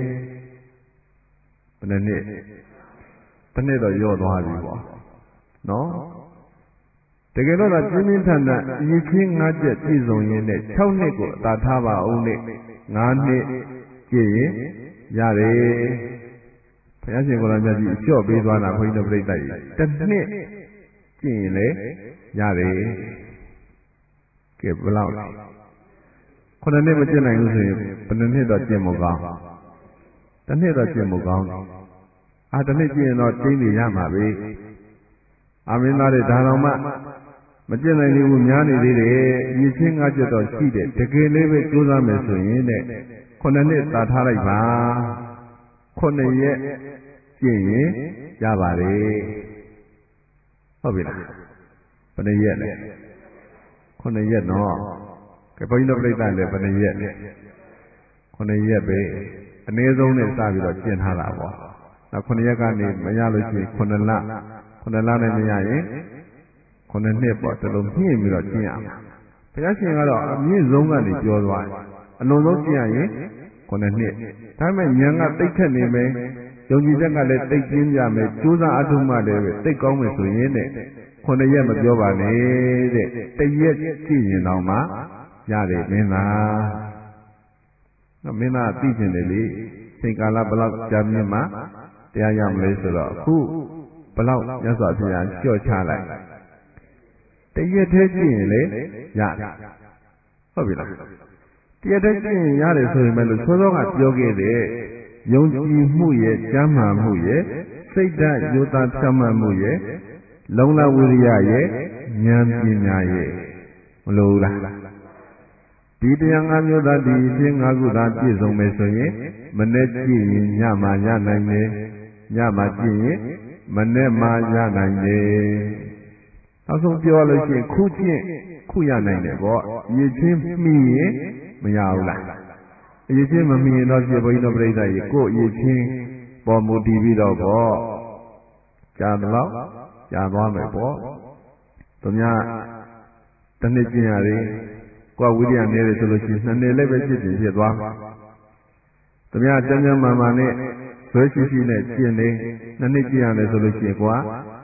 နှစ်နှစ်တစ်နှစ်တော့ရော့သွားပြီပေါ့နော်တကယ်တော့ပြင်းပြင်းထန်ထန်အရေးချင်း၅ချက်ပြည့်စုံရင်နဲ့၆နှစ်ကိုအသာထားပါအောင်နဲ့၅နှစ်ကျင့်ရင်ရတယ်ဘုရားရှင်ကိုယ်တော်မြတ်ကြီးအလျှော့ပေးသွားတာဘုန်းကြီးတို့ပြိဿကြီးတစ်နှစ်ကျင့်ရင်လည်းရတယ်ကဲဘယ်လောက်ခုနှစ်နှစ်မကျင့်နိုင်ဘူးဆိုရင်ဘယ်နှစ်နှစ်တော့ကျင့်မကောင်းတစ်နှစ်တော့ကျင့်မကောင်းအာတစ်နှစ်ကျင့်ရင်တော့ကျင့်နေရမှာပဲအာမင်းသားတွေဒါတော်မှမကျင့်နိုင်သေးဘူးများနေသေးတယ်ရည်ချင်းငါးချက်တော့ရှိတယ်တကယ်လေးပဲကြိုးစားမယ်ဆိုရင်တဲ့ခုနှစ်နှစ်သာထားလိုက်ပါခုနှစ်ရက်ကျင့်ရင်ရပါတယ်ဟုတ်ပြီလားဘယ်နှစ်ရက်လဲခုနှစ်ရက်တော့ကဲဘုန်းကြီးတို့ပြိဿလည်းဘယ်နှစ်ရက်လဲခုနှစ်ရက်ပဲအနည်းဆုံးနဲ့စပြီးတော့ကျင့်ထားတာပေါ့နောက်ခုနှစ်ရက်ကနေမရလို့ရှိရင်ခုနှစ်လခုနှစ်လနဲ့မရရင်ခုနှစ်နှစ်ပေါ့တလုံးမြင့်ပြီးတော့ကျင့်ရမှာဘုရားရှင်ကတော့အမြင့်ဆုံးကနေပြောသွားတယ်အလွန်ဆုံးကျင့်ရရင်ခုနှစ်နှစ်ဒါပေမဲ့ဉာဏ်ကတိတ်ထက်နေမယ်ယုံကြည်ချက်ကလည်းတိတ်ကျင်းကြမယ်ကြိုးစားအထုမှလည်းပဲတိတ်ကောင်းမယ်ဆိုရင်တဲ့ခုနှစ်ရက်မပြောပါနဲ့တဲ့တရက်ကြည့်ရင်တော့မှရတယ်မင်းသားနော်မင်းသားသိကျင်တယ်လေချိန်ကာလဘယ်လောက်ကြာမြင့်မှတရားရမလဲဆိုတော့အခုဘယ်လောက်မြတ်စွာဘုရားလျှော့ချလိုက်တရက်တည်းကြည့်ရင်လေရတယ်ဟုတ်ပြီလားတရက်တည်းကြည့်ရင်ရတယ်ဆိုရင်ပဲလို့သောသောကပြောခဲ့တဲ့ယုံကြည်မှုရဲ့ကျမ်းမာမှုရဲ့စိတ်ဓာတ်ယုသားဖြောင့်မတ်မှုရဲ့လုံလဝိရိယရဲ့ဉာဏ်ပညာရဲ့မလို့လားဒီတရား၅မျိုးသားဒီအချင်း၅ခုသာပြည့်စုံမယ်ဆိုရင်မနေ့ကြည့်ရင်ညမှာရနိုင်တယ်ညမှာကြည့်ရင်မနေ့မှရနိုင်တယ်နောက်ဆုံးပြောလို့ရှိရင်ခုကျင့်ခုရနိုင်တယ်ပေါ့ရည်ချင်းမိရင်မရဘူးလားအရေးချင်းမမီရင်တော့ပြဘုန်းကြီးတို့ပြိဿကြီးကိုယ်အရေးချင်းပေါ်မူတည်ပြီးတော့ပေါ့ကြာတော့ကြာသွားမယ်ပေါ့သူများတစ်နှစ်ကျင့်ရတယ်ကိုယ်ဝိရိယနည်းတယ်ဆိုလို့ရှိရင်နှစ်နှစ်လည်းပဲဖြစ်ဖြစ်ဖြစ်သွားသူများကျမ်းကျမ်းမာမာနဲ့ဇွဲရှိရှိနဲ့ကျင့်နေနှစ်နှစ်ကျင့်ရတယ်ဆိုလို့ရှိရင်ကိုယ်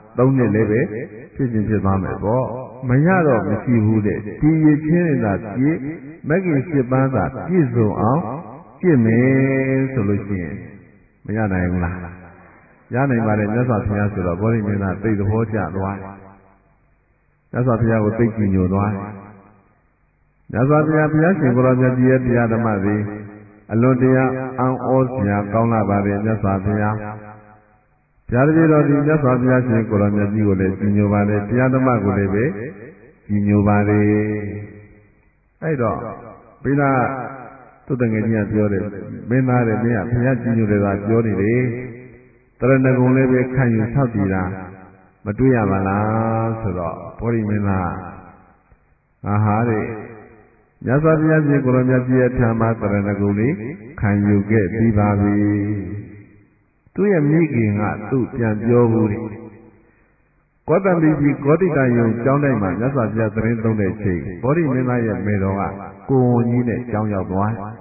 သုံးနှစ်လည်းပဲဖြစ်ချင်းဖြစ်သွားမယ်ပေါ့မရတော့မရှိဘူးတဲ့ဒီရချင်းသာပြည့်မဂ္ဂင်၈ပါးသာပြည့်စုံအောင်ကျင့်မယ်ဆိုလို့ရှိရင်မရနိုင်ဘူးလားရနိုင်ပါတယ်မြတ်စွာဘုရားဆိုတော့ဗောဓိမင်းသားသိသဘောကျသွားတယ်မြတ်စွာဘုရားကိုသိကြည်ညိုသွားတယ်မြတ်စွာဘုရားဘုရားရှင်ကိုရောမြတ်ကြီးရဲ့တရားဓမ္မတွေအလွန်တရာအံ့ဩစရာကောင်းလာပါတယ်မြတ်စွာဘုရားဘုရားတပည့်တော်ဒီမြတ်စွာဘုရားရှင်ကိုရောမြတ်ကြီးကိုလည်းကြည်ညိုပါတယ်တရားဓမ္မကိုလည်းပဲကြည်ညိုပါတယ်အဲ့တော့ဘိလားသူတငယ်ကြီးကပြောတယ်မင်းသားတဲ့မင်းကဘုရားကြည်ညိုတယ်ကပြောနေတယ်တရဏဂုံလည်းပဲခံယူဆောက်တည်တာမတွေ့ရပါလားဆိုတော့ဘောဓိမင်းသားအာဟာတဲ့မြတ်စွာဘုရားရှင်ကိုရောမြတ်ကြီးရဲ့ထာမတရဏဂုံလေးခံယူခဲ့ပြီးပါပြီသူရဲ့မိခင်ကသူ့ပြန်ပြောဘူးတဲ့ကောတံပိကြီးကောတိတယုံကျောင်းတိုင်းမှာမြတ်စွာဘုရားသတင်းသုံးတဲ့ချိန်ဘောဓိမင်းသားရဲ့မေတော်ကကိုဝန်ကြီးနဲ့ကျောင်းရောက်သွားတယ်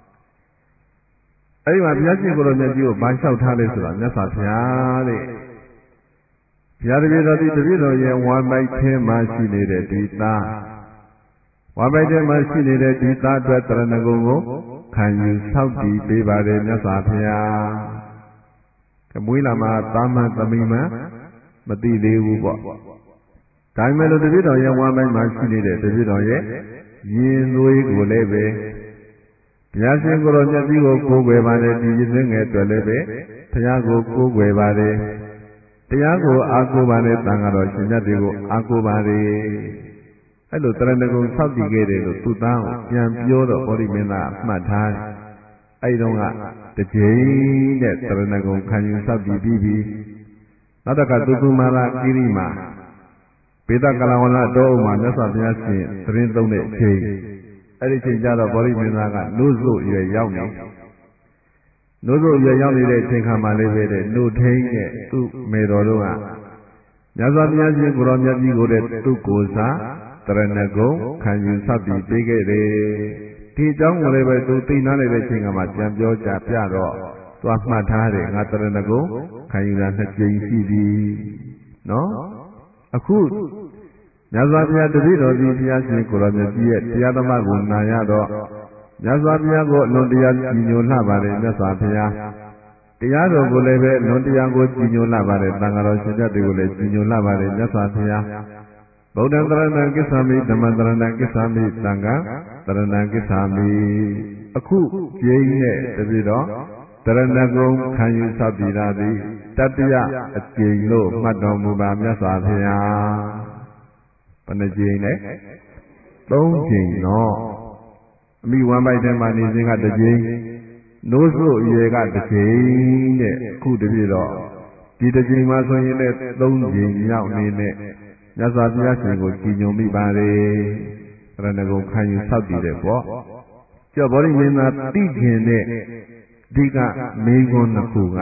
အဲ့ဒီမှာဘုရားရှင်ကိုရောမြတ်ကြီးကိုဘာလျှောက်ထားလဲဆိုတော့မြတ်စွာဘုရားတဲ့ဘုရားတပည့်တော်ဒီတပည့်တော်ရဲ့ဝါပိုက်ထဲမှာရှိနေတဲ့ဒီသားဝါပိုက်ထဲမှာရှိနေတဲ့ဒီသားအတွက်တရဏဂုံကိုခံယူဆောက်တည်ပေးပါတယ်မြတ်စွာဘုရားကမွေးလာမှာသာမန်သမီးမှမသိသေးဘူးပေါ့ဒါပေမဲ့လို့တပည့်တော်ရဲ့ဝါပိုက်မှာရှိနေတဲ့တပည့်တော်ရဲ့ရင်သွေးကိုလည်းပဲဘုရားရှင်ကိုရောမြတ်ကြီးကိုကိုးကွယ်ပါတယ်ဒီရင်းစင်းငယ်အတွက်လည်းပဲဘုရားကိုကိုးကွယ်ပါတယ်တရားကိုအားကိုးပါတယ်တန်ခါတော်ရှင်မြတ်တွေကိုအားကိုးပါတယ်အဲ့လိုတရဏဂုံဆောက်တည်ခဲ့တယ်လို့သူသားကိုပြန်ပြောတော့ဘောဓိမင်းသားမှတ်ထားတယ်အဲ့တုန်းကတစ်ကြိမ်တဲ့တရဏဂုံခံယူဆောက်တည်ပြီးပြီနောက်တစ်ခါသူသူမာရကိရိမာပေတကလဝဏတောဥမှာမြတ်စွာဘုရားရှင်သတင်းသုံးတဲ့အချိန်အဲ့ဒီချိန်ကျတော့ဗောဓိမင်းသားကနိုးစို့ရွယ်ရောက်နေနိုးစို့ရွယ်ရောက်နေတဲ့အချိန်ခါမှလေးပဲတဲ့နှုတ်ထိန်တဲ့သူ့မေတော်တို့ကမြတ်စွာဘုရားရှင်ကိုရောမြတ်ကြီးကိုတဲ့သူ့ကိုယ်စားတရဏဂုံခံယူဆောက်တည်ပေးခဲ့တယ်ဒီအကြောင်းကိုလည်းပဲသူသိနာနေတဲ့အချိန်ကမှပြန်ပြောကြပြတော့သွားမှတ်ထားတယ်ငါတရဏဂုံခံယူတာနှစ်ကြိမ်ရှိပြီနော်အခုမြတ်စွာဘုရားတပည့်တော်ကြီးဘုရားရှင်ကိုရောမြတ်ကြီးရဲ့တရားဓမ္မကိုနာရတော့မြတ်စွာဘုရားကိုအလွန်တရာကြည်ညိုလှပါတယ်မြတ်စွာဘုရားတရားတော်ကိုလည်းပဲအလွန်တရာကိုကြည်ညိုလှပါတယ်တန်ခါတော်ရှင်မြတ်တွေကိုလည်းကြည်ညိုလှပါတယ်မြတ်စွာဘုရားဗုဒ္ဓံတရဏံကိစ္ဆာမိဓမ္မံတရဏံကိစ္ဆာမိသံဃံတရဏံကိစ္ဆာမိအခုကျင်းနဲ့တပည့်တော်တရဏဂုံခံယူဆောက်တည်တာသည်တတ္တယအကျိန်လို့မှတ်တော်မူပါမြတ်စွာဘုရားဘယ်နှကြိမ်လဲသုံးကြိမ်တော့အမိဝမ်းပိုက်ထဲမှာနေစဉ်ကတစ်ကြိမ်နိုးစို့ရေကတစ်ကြိမ်တဲ့အခုတပြည့်တော့ဒီတစ်ကြိမ်မှာဆိုရင်လည်းသုံးကြိမ်မြောက်နေနဲ့မြတ်စွာဘုရားရှင်ကိုကြည်ညိုမိပါလေရဏဂုံခံယူဆောက်တည်တယ်ပေါ့ကျော်ဗောဓိမင်းသားသိခြင်းနဲ့အဓိကမေးခွန်းတစ်ခုက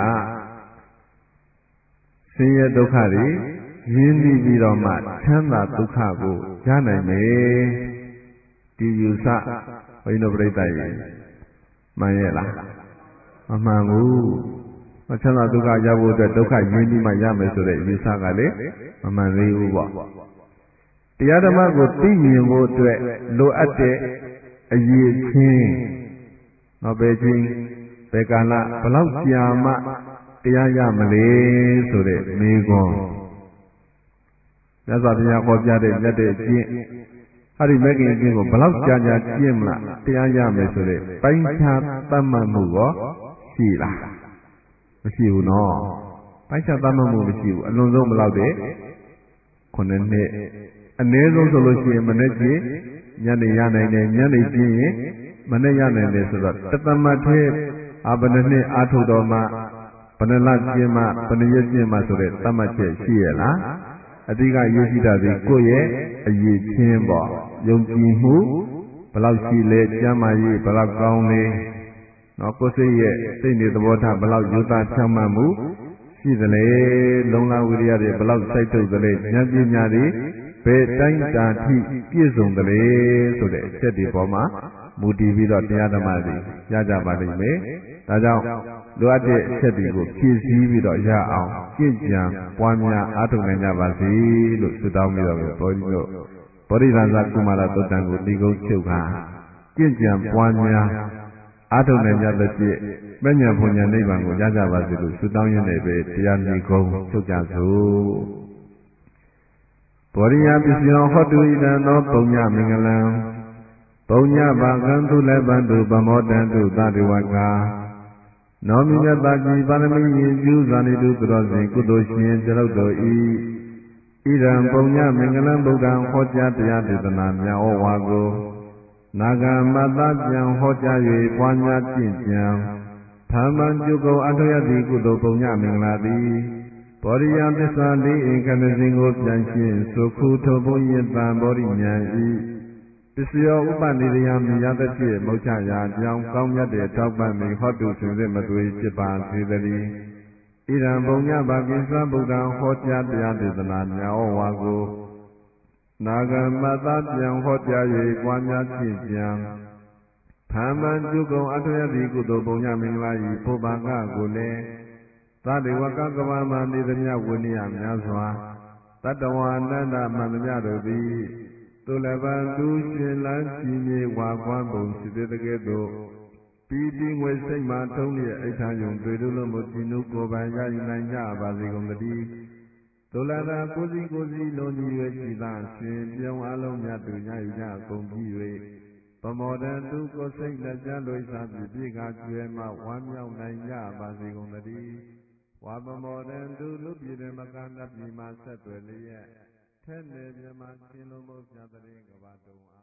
ဆင်းရဲဒုက္ခတွေရင်းနှီးပြီးတော့မှချမ်းသာဒုက္ခကိုရနိုင်မယ်ဒီယူဆဘုန်းကြီးတို့ပြိတ္တရေမှန်ရဲ့လားမမှန်ဘူးချမ်းသာဒုက္ခရဖို့အတွက်ဒုက္ခရင်းနှီးမှရမယ်ဆိုတဲ့ယူဆကလည်းမမှန်သေးဘူးပေါ့တရားဓမ္မကိုသိမြင်ဖို့အတွက်လိုအပ်တဲ့အရေးချင်းတော့ဘယ်ချင်းဘယ်ကာလဘလောက်ကြာမှတရားရမလဲဆိုတဲ့မေးခွန်းမြတ်စွာဘုရားဟောကြားတဲ့မြတ်တဲ့ကျင့်အဲ့ဒီမဂ္ဂင်ကျင့်ကိုဘလောက်ကြာကြာကျင့်မလားတရားရမယ်ဆိုတဲ့ပိုင်းခြားသတ်မှတ်မှုရောရှိလားမရှိဘူးနော်ပိုင်းခြားသတ်မှတ်မှုမရှိဘူးအလွန်ဆုံးဘလောက်တဲ့ခုနှစ်နှစ်အနည်းဆုံးဆိုလို့ရှိရင်မနေ့ကျင့်ညနေရနိုင်တယ်ညနေကျင့်ရင်မနေ့ရနိုင်တယ်ဆိုတော့တသမတ်ထဲအဘယ်နှစ်အာထုတော်မှာဘယ်နှလကျင့်မှဘယ်နှရက်ကျင့်မှဆိုတဲ့သတ်မှတ်ချက်ရှိရလားအဓိကရည်ရှိတာဒီကိုယ့်ရဲ့အရေးချင်းပေါ့ယုံကြည်မှုဘယ်လောက်ရှိလဲကျမ်းမာရေးဘယ်လောက်ကောင်းလဲနော်ကိုယ်စိတ်ရဲ့စိတ်နေသဘောထားဘယ်လောက်ယူသားဖြောင့်မတ်မှုရှိသလဲလုံလဝိရိယတွေဘယ်လောက်စိုက်ထုတ်သလဲဉာဏ်ပညာတွေဘယ်တိုင်းတာထိပြည့်စုံသလဲဆိုတဲ့အချက်ဒီပေါ်မှာမူတည်ပြီးတော့တရားဓမ္မတွေရကြပါလိမ့်မယ်ဒါကြောင့်လိုအပ်တဲ့အချက်တွေကိုဖြည့်ဆည်းပြီးတော့ရအောင်ကြင်ကြံပွားများအားထုတ်နိုင်ကြပါစေလို့ဆုတောင်းပြီးတော့ဘောဓိတို့ဘောဓိသာသကုမာရသုတ်တံကိုဒီကုန်းချုပ်ခါကြင်ကြံပွားများအားထုတ်နိုင်ကြသဖြင့်မဉ္ဇဉ်ဘုံညာနိဗ္ဗာန်ကိုရကြပါစေလို့ဆုတောင်းရင်းနဲ့ပဲတရားဒီကုန်းချုပ်ကြစို့ဘောဓိယပစ္စယောဟောတုဣဒံသောပုံညမင်္ဂလံပုံညဘာကံသူလည်းပန္တုဗမောတံတုသတိဝကနောမိယတကြီးပါရမီရင်ကျူးဇာနိတုကရောစဉ်ကုသိုလ်ရှင်တရုတ်တော်ဤဣဒံပုံညမင်္ဂလံဗုဒ္ဓံဟောကြားတရားဒေသနာများဩဝါကိုနာဂမတ္တပြန်ဟောကြား၍ပွားများကျင့်ကြံသမ္မံကျုပ်ကုန်အထောရသည်ကုသိုလ်ပုံညမင်္ဂလာသည်ဘောရိယသစ္စာလေးအင်္ဂနစဉ်ကိုပြန်ရှင်းသုခုထုဘုံယတံဘောရိညာဤပစ္စယောဥပနိရိယမိယသဖြင့်မုတ်ချရာကြောင်းကောင်းမြတ်တဲ့ထောက်ပံ့ပြီးဟောတုဆွေသက်မသွေဖြစ်ပါစေတည်းဣရံဘုံညဘာကိစ္စဗုဒ္ဓံဟောကြားတရားဒေသနာများဩဝါကိုနာဂမတ္တပြန်ဟောကြား၍ပွားများကျင့်ကြံသမ္မံကျုပ်ကုန်အထောရသည်ကုသိုလ်ပုံညမင်္ဂလာဤပုဗ္ဗံကကိုလည်းသတ္တဝကကဘာမနေသမျှဝိနည်းများစွာတတ္တဝအနန္တမန္တမြတို့သည်သူလည်းပန်သူရှင်လန်းကြည်မြေဝါကွမ်းပုံရှိတဲ့ကဲ့သို့ပီတိငွေစိတ်မှထုံးလျက်အိဋ္ဌာယုံတွေ့လို့လို့မကြည်နုကိုယ်ပိုင်ရယူနိုင်ကြပါစေကုန်သတည်းသူလည်းသာကိုစီကိုစီလုံးကြီး၍ကြည်သာရှင်ပြောင်းအလုံးမြတ်သူညယူကြကုန်ပြီး၍ပမောဒံသူကိုစိတ်လက်ကျမ်းလိုစားပြီးပြေကကျွဲမှဝမ်းမြောက်နိုင်ကြပါစေကုန်သတည်းဝါပမောဒံသူလူပြည်တွင်မကန္တပြည်မှဆက်သွယ်လျက်ထဲ့နေမြမချင်းလုံးမို့ပြတဲ့ကဘာတုံအား